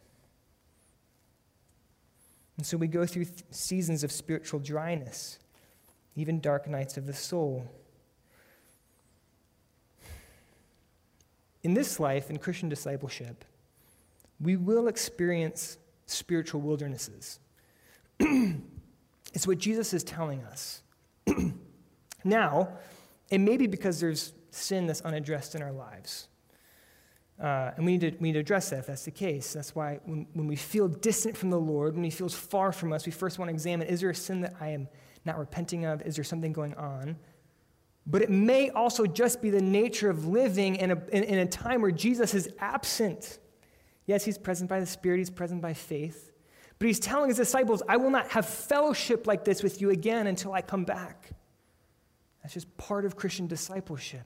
And so we go through seasons of spiritual dryness, even dark nights of the soul. in this life, in Christian discipleship, we will experience spiritual wildernesses. It's what Jesus is telling us. Now, it may be because there's sin that's unaddressed in our lives. And we need to address that if that's the case. That's why when we feel distant from the Lord, when he feels far from us, we first want to examine, is there a sin that I am not repenting of? Is there something going on? But it may also just be the nature of living in a time where Jesus is absent. Yes, he's present by the Spirit, he's present by faith. But he's telling his disciples, I will not have fellowship like this with you again until I come back. That's just part of Christian discipleship.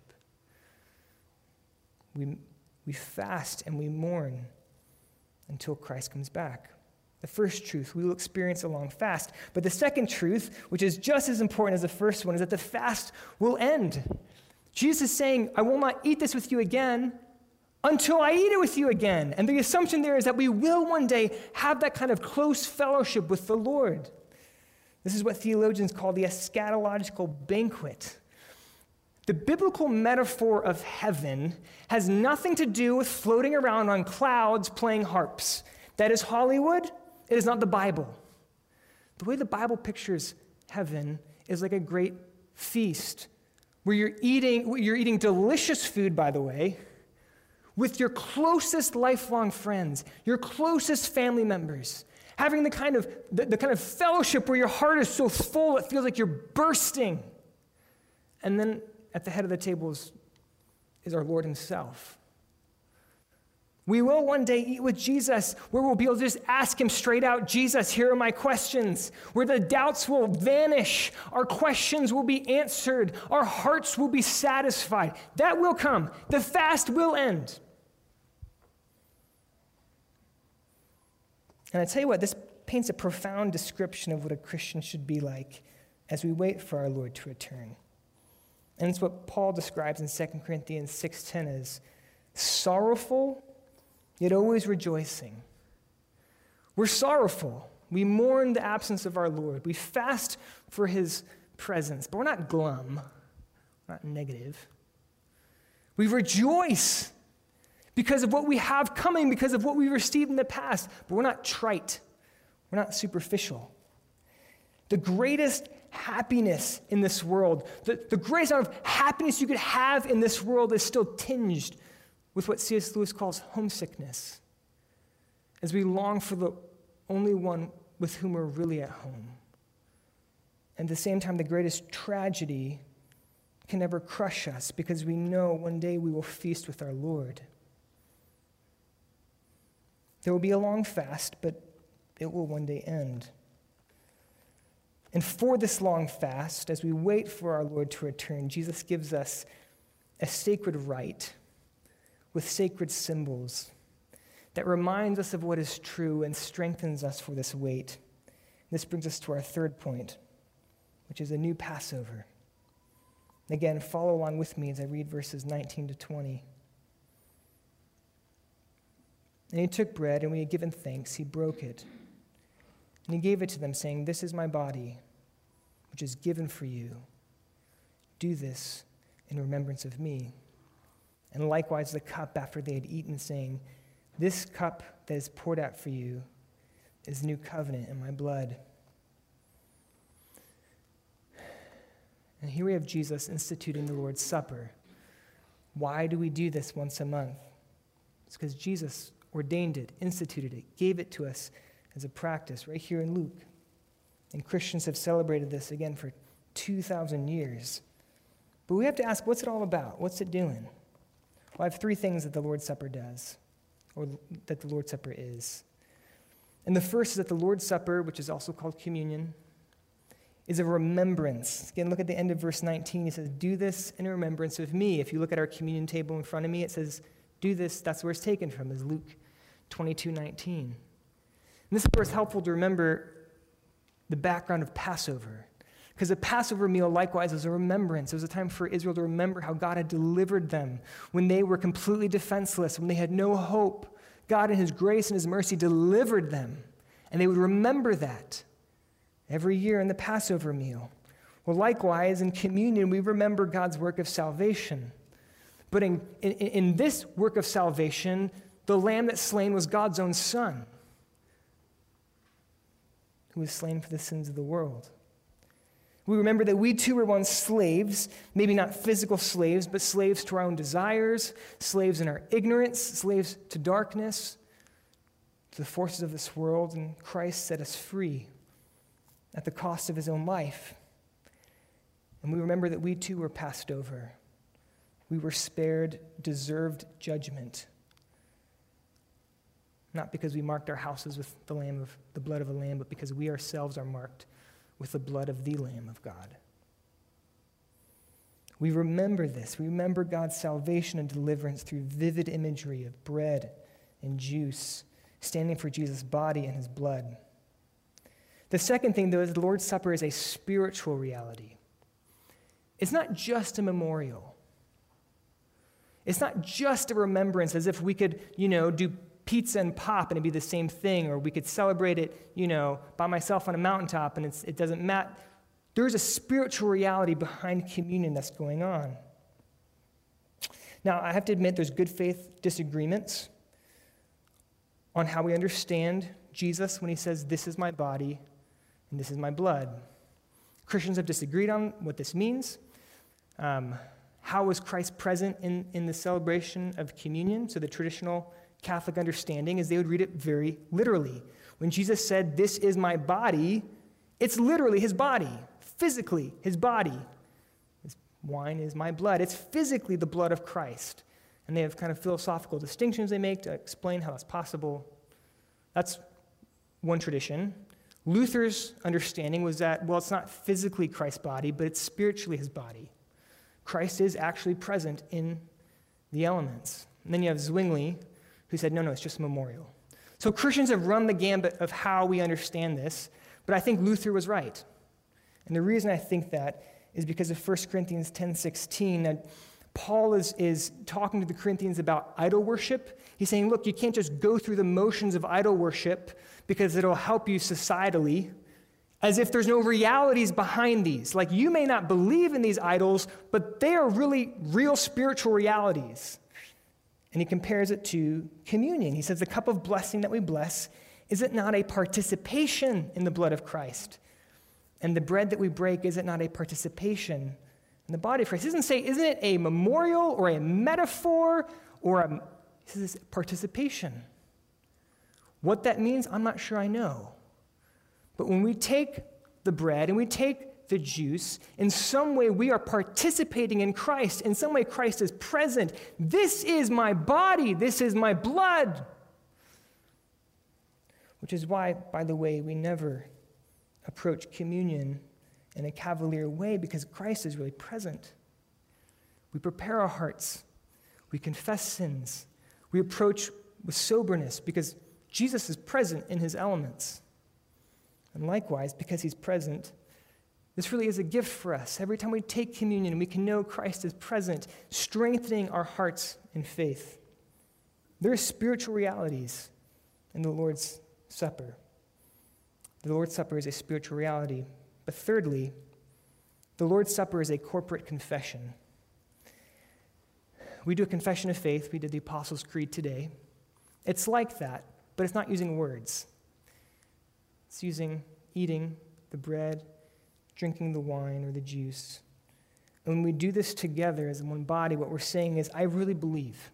We fast and we mourn until Christ comes back. The first truth, we will experience a long fast. But the second truth, which is just as important as the first one, is that the fast will end. Jesus is saying, I will not eat this with you again until I eat it with you again. And the assumption there is that we will one day have that kind of close fellowship with the Lord. This is what theologians call the eschatological banquet. The biblical metaphor of heaven has nothing to do with floating around on clouds playing harps. That is Hollywood. It is not the Bible. The way the Bible pictures heaven is like a great feast where you're eating delicious food, by the way, with your closest lifelong friends, your closest family members, having the kind of fellowship where your heart is so full it feels like you're bursting. And then at the head of the table is our Lord himself. We will one day eat with Jesus, where we'll be able to just ask him straight out, Jesus, here are my questions, where the doubts will vanish, our questions will be answered, our hearts will be satisfied. That will come. The fast will end. And I tell you what, this paints a profound description of what a Christian should be like as we wait for our Lord to return. And it's what Paul describes in 2 Corinthians 6:10 as sorrowful, yet always rejoicing. We're sorrowful. We mourn the absence of our Lord. We fast for his presence, but we're not glum, we're not negative. We rejoice because of what we have coming, because of what we received in the past, but we're not trite. We're not superficial. The greatest happiness in this world, the greatest amount of happiness you could have in this world is still tinged with what C.S. Lewis calls homesickness, as we long for the only one with whom we're really at home. And at the same time, the greatest tragedy can never crush us because we know one day we will feast with our Lord. There will be a long fast, but it will one day end. And for this long fast, as we wait for our Lord to return, Jesus gives us a sacred rite with sacred symbols that reminds us of what is true and strengthens us for this wait. This brings us to our third point, which is a new Passover. Again, follow along with me as I read verses 19 to 20. And he took bread, and when he had given thanks, he broke it. And he gave it to them, saying, "This is my body, which is given for you. Do this in remembrance of me." And likewise the cup after they had eaten, saying, "This cup that is poured out for you is the new covenant in my blood." And here we have Jesus instituting the Lord's Supper. Why do we do this once a month? It's because Jesus ordained it, instituted it, gave it to us as a practice right here in Luke. And Christians have celebrated this again for 2,000 years. But we have to ask, what's it all about? What's it doing? Well, I have three things that the Lord's Supper does, or that the Lord's Supper is. And the first is that the Lord's Supper, which is also called communion, is a remembrance. Again, look at the end of verse 19. He says, "Do this in remembrance of me." If you look at our communion table in front of me, it says, "Do this." That's where it's taken from, is Luke 22:19. And this is where it's helpful to remember the background of Passover. Because the Passover meal, likewise, was a remembrance. It was a time for Israel to remember how God had delivered them when they were completely defenseless, when they had no hope. God, in his grace and his mercy, delivered them. And they would remember that every year in the Passover meal. Well, likewise, in communion, we remember God's work of salvation. But in this work of salvation, the lamb that's slain was God's own Son, who was slain for the sins of the world. We remember that we too were once slaves, maybe not physical slaves, but slaves to our own desires, slaves in our ignorance, slaves to darkness, to the forces of this world, and Christ set us free at the cost of his own life. And we remember that we too were passed over. We were spared deserved judgment, not because we marked our houses with the blood of a lamb, but because we ourselves are marked with the blood of the Lamb of God. We remember this. We remember God's salvation and deliverance through vivid imagery of bread and juice, standing for Jesus' body and his blood. The second thing, though, is the Lord's Supper is a spiritual reality. It's not just a memorial. It's not just a remembrance as if we could, do pizza and pop and it'd be the same thing, or we could celebrate it, by myself on a mountaintop and it doesn't matter. There's a spiritual reality behind communion that's going on. Now, I have to admit there's good faith disagreements on how we understand Jesus when he says, "This is my body and this is my blood." Christians have disagreed on what this means. How was Christ present in the celebration of communion? So the traditional Catholic understanding is they would read it very literally. When Jesus said, "This is my body," it's literally his body, physically his body. This wine is my blood. It's physically the blood of Christ. And they have kind of philosophical distinctions they make to explain how that's possible. That's one tradition. Luther's understanding was that, it's not physically Christ's body, but it's spiritually his body. Christ is actually present in the elements. And then you have Zwingli, who said, no, it's just a memorial. So Christians have run the gambit of how we understand this, but I think Luther was right. And the reason I think that is because of 1 Corinthians 10:16, that Paul is talking to the Corinthians about idol worship. He's saying, look, you can't just go through the motions of idol worship because it'll help you societally, as if there's no realities behind these. Like, you may not believe in these idols, but they are really real spiritual realities. And he compares it to communion. He says, the cup of blessing that we bless, is it not a participation in the blood of Christ? And the bread that we break, is it not a participation in the body of Christ? He doesn't say, isn't it a memorial or a metaphor or he says participation. What that means, I'm not sure I know. But when we take the bread and we take the juice, in some way we are participating in Christ. In some way Christ is present. This is my body. This is my blood. Which is why, by the way, we never approach communion in a cavalier way, because Christ is really present. We prepare our hearts. We confess sins. We approach with soberness because Jesus is present in his elements. And likewise, because he's present, this really is a gift for us. Every time we take communion, we can know Christ is present, strengthening our hearts in faith. There are spiritual realities in the Lord's Supper. The Lord's Supper is a spiritual reality. But thirdly, the Lord's Supper is a corporate confession. We do a confession of faith. We did the Apostles' Creed today. It's like that, but it's not using words. It's using eating the bread, drinking the wine or the juice. And when we do this together as one body, what we're saying is, I really believe.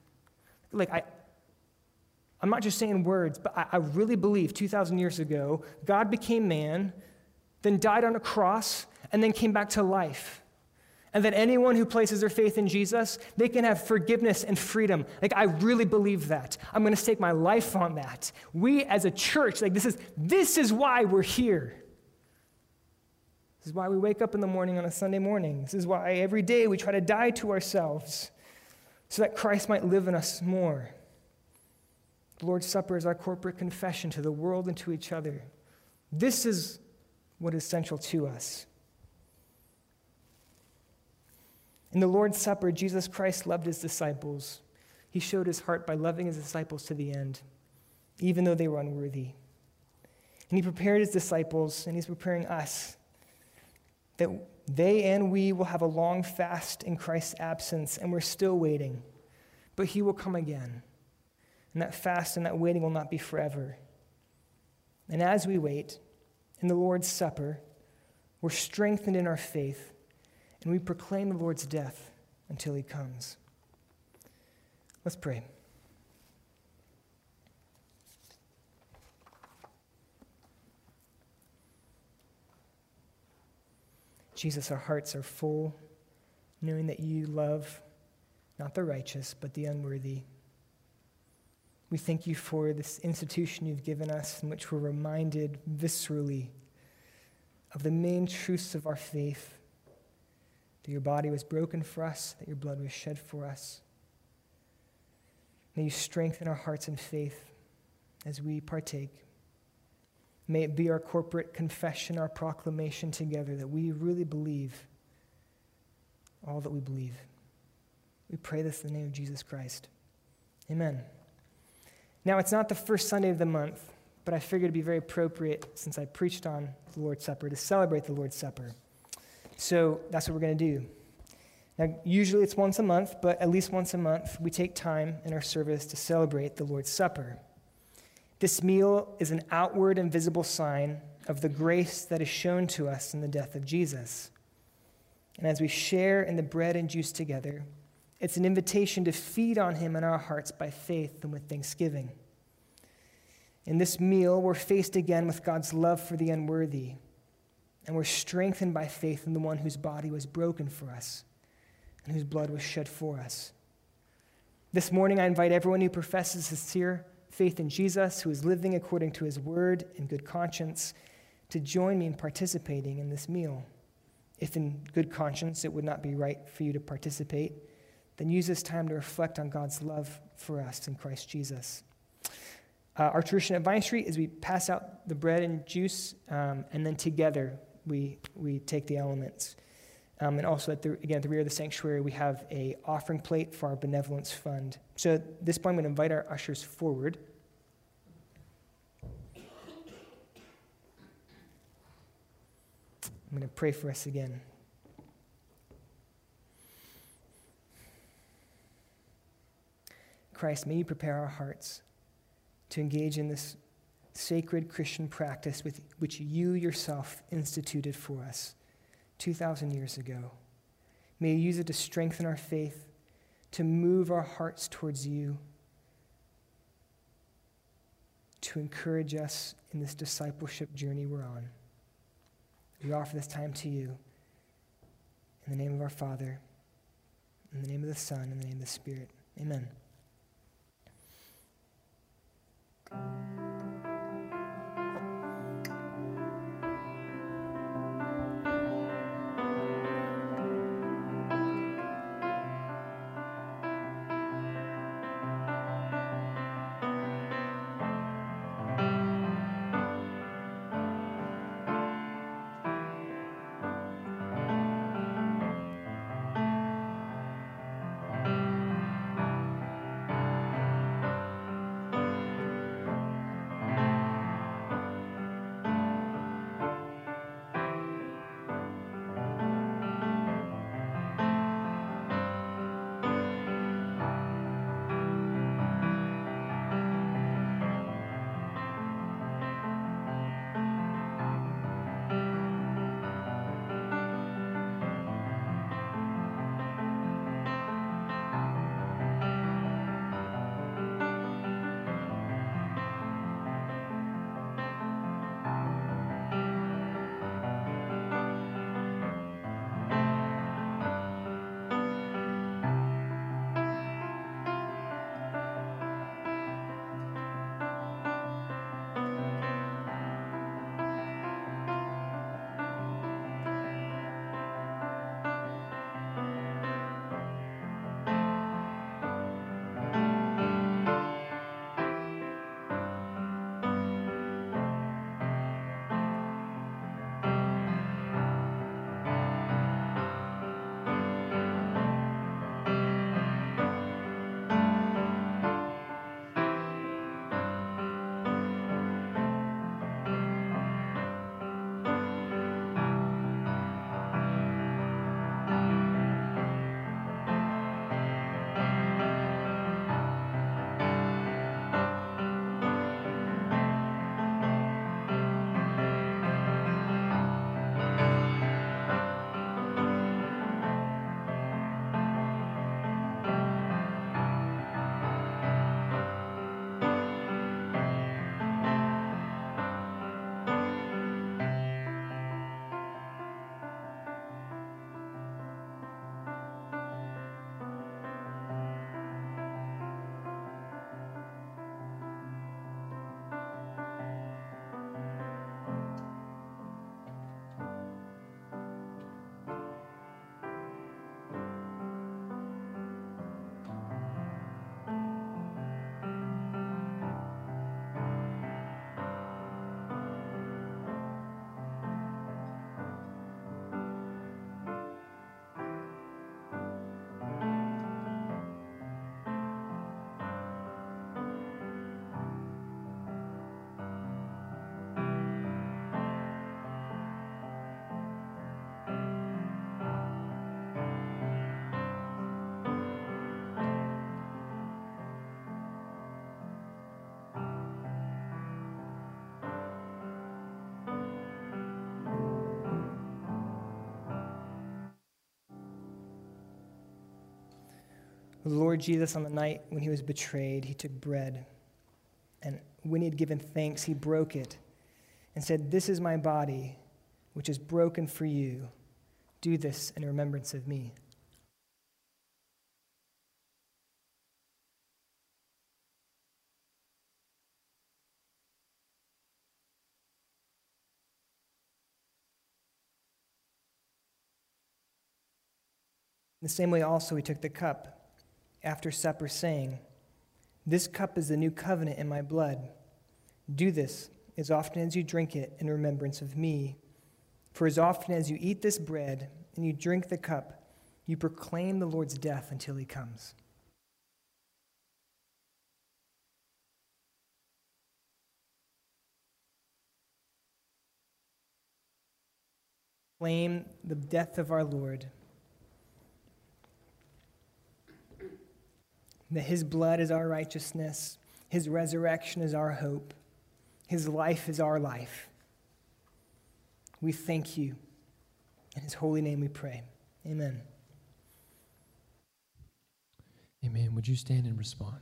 I'm not just saying words, but I really believe 2,000 years ago, God became man, then died on a cross, and then came back to life. And that anyone who places their faith in Jesus, they can have forgiveness and freedom. I really believe that. I'm going to stake my life on that. We as a church, this is why we're here. This is why we wake up in the morning on a Sunday morning. This is why every day we try to die to ourselves so that Christ might live in us more. The Lord's Supper is our corporate confession to the world and to each other. This is what is central to us. In the Lord's Supper, Jesus Christ loved his disciples. He showed his heart by loving his disciples to the end, even though they were unworthy. And he prepared his disciples, and he's preparing us that they and we will have a long fast in Christ's absence, and we're still waiting. But he will come again. And that fast and that waiting will not be forever. And as we wait in the Lord's Supper, we're strengthened in our faith, and we proclaim the Lord's death until he comes. Let's pray. Jesus, our hearts are full, knowing that you love not the righteous, but the unworthy. We thank you for this institution you've given us, in which we're reminded viscerally of the main truths of our faith, that your body was broken for us, that your blood was shed for us. May you strengthen our hearts in faith as we partake. May it be our corporate confession, our proclamation together, that we really believe all that we believe. We pray this in the name of Jesus Christ. Amen. Now, it's not the first Sunday of the month, but I figured it'd be very appropriate, since I preached on the Lord's Supper, to celebrate the Lord's Supper. So that's what we're going to do. Now, usually it's once a month, but at least once a month, we take time in our service to celebrate the Lord's Supper. This meal is an outward and visible sign of the grace that is shown to us in the death of Jesus. And as we share in the bread and juice together, it's an invitation to feed on him in our hearts by faith and with thanksgiving. In this meal, we're faced again with God's love for the unworthy, and we're strengthened by faith in the one whose body was broken for us and whose blood was shed for us. This morning, I invite everyone who professes sincere faith in Jesus, who is living according to his word in good conscience, to join me in participating in this meal. If in good conscience it would not be right for you to participate, then use this time to reflect on God's love for us in Christ Jesus. Our tradition at Vine Street is we pass out the bread and juice, and then together we take the elements. And also, at the rear of the sanctuary, we have an offering plate for our benevolence fund. So at this point, I'm going to invite our ushers forward. I'm going to pray for us again. Christ, may you prepare our hearts to engage in this sacred Christian practice with which you yourself instituted for us 2,000 years ago. May you use it to strengthen our faith, to move our hearts towards you, to encourage us in this discipleship journey we're on. We offer this time to you in the name of our Father, in the name of the Son, and in the name of the Spirit. Amen. The Lord Jesus, on the night when he was betrayed, he took bread, and when he had given thanks, he broke it and said, "This is my body, which is broken for you. Do this in remembrance of me." In the same way also he took the cup after supper, saying, "This cup is the new covenant in my blood. Do this as often as you drink it in remembrance of me. For as often as you eat this bread and you drink the cup, you proclaim the Lord's death until he comes." Proclaim the death of our Lord, that his blood is our righteousness, his resurrection is our hope, his life is our life. We thank you. In his holy name we pray. Amen. Amen. Would you stand and respond?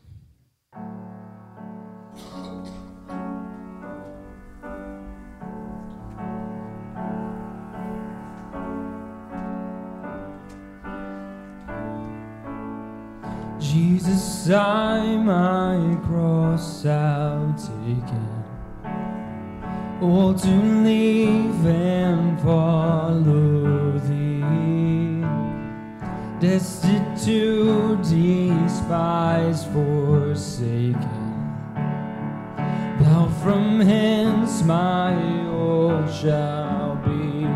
Jesus, I my cross have taken, all to leave and follow thee, destitute, despised, forsaken. Thou from hence my all shall be.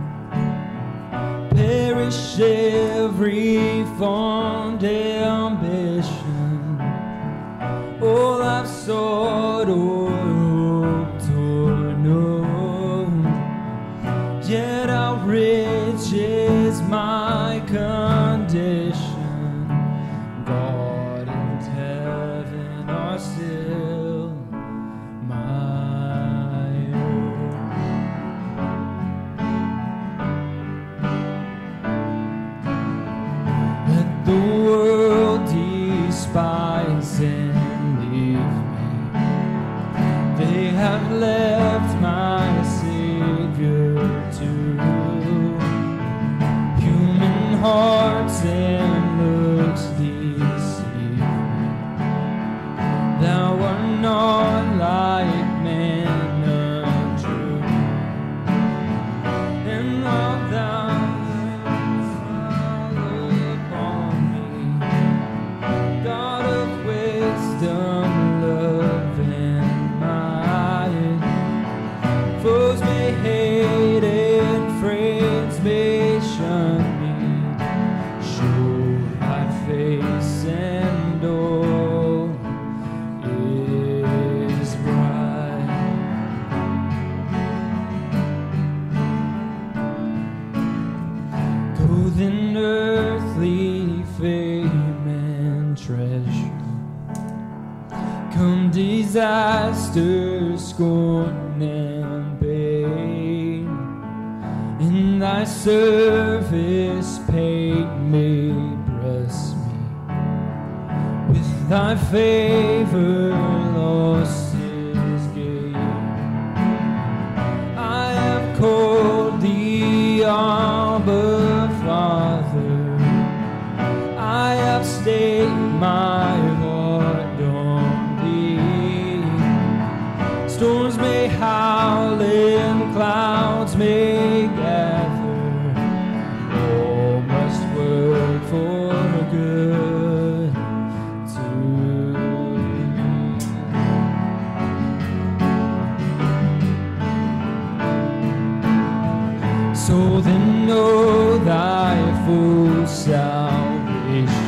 Perish every fond ambition, all I've sought or hoped or known. Yet how rich is my condition. God and heaven are still my own. Let the world despise and leave me. They have left my Savior too. Human hearts and looks deceive me. Thou art not like man untrue, and all thou fall upon me. God of wisdom, love, and might. Foes may hate and friends may shun me. Show thy face and all is bright. Clothed in earthly fame and treasure, come disaster, scorn, and pain. In thy service pain may press me. With thy favor loss is gain. I have called thee Abba, Father. I have staked my heart on thee. Storms may howl and clouds may gather, all must work for good to me. So then know thy full salvation.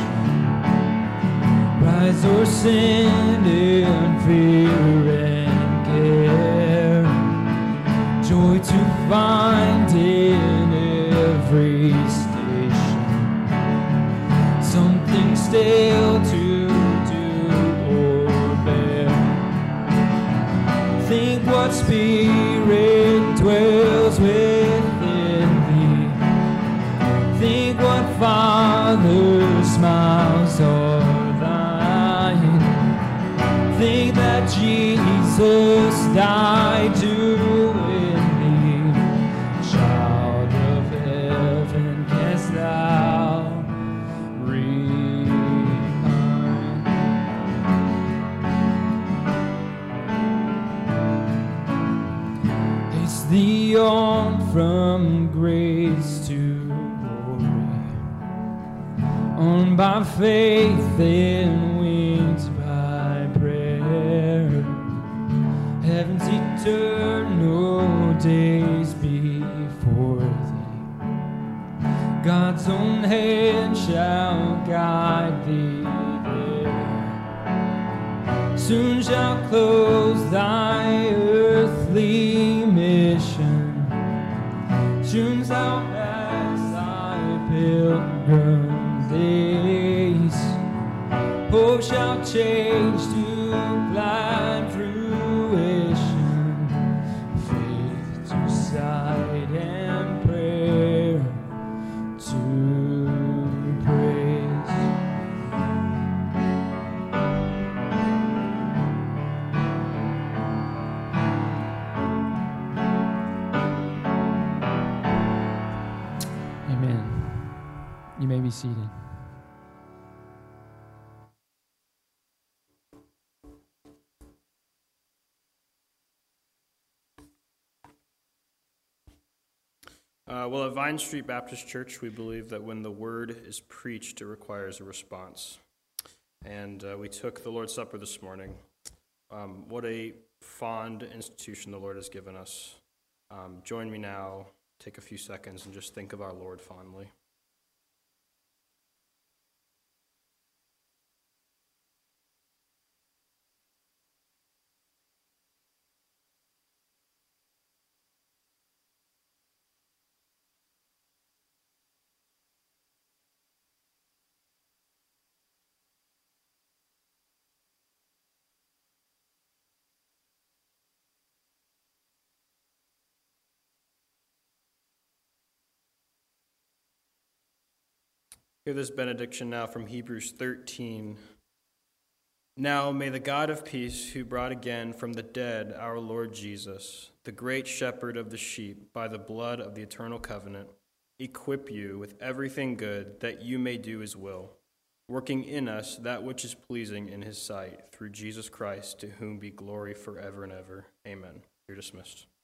Rise or sin in fear and care. Joy to find in every station. Something still to do or bear. Think what spirit dwells within thee. Think what Father smiles thee on from grace to glory, on by faith and wings by prayer. Heaven's eternal days before thee, God's own hand shall guide thee there. Soon shall close thy earthly mission, soon shall pass thy pilgrim days. Hope shall change to blind fruition, faith to sight and prayer to praise. Amen. You may be seated. Well, at Vine Street Baptist Church, we believe that when the word is preached, it requires a response. And we took the Lord's Supper this morning. What a fond institution the Lord has given us. Join me now, take a few seconds, and just think of our Lord fondly. Hear this benediction now from Hebrews 13. Now may the God of peace, who brought again from the dead our Lord Jesus, the great shepherd of the sheep, by the blood of the eternal covenant, equip you with everything good that you may do his will, working in us that which is pleasing in his sight, through Jesus Christ, to whom be glory forever and ever. Amen. You're dismissed.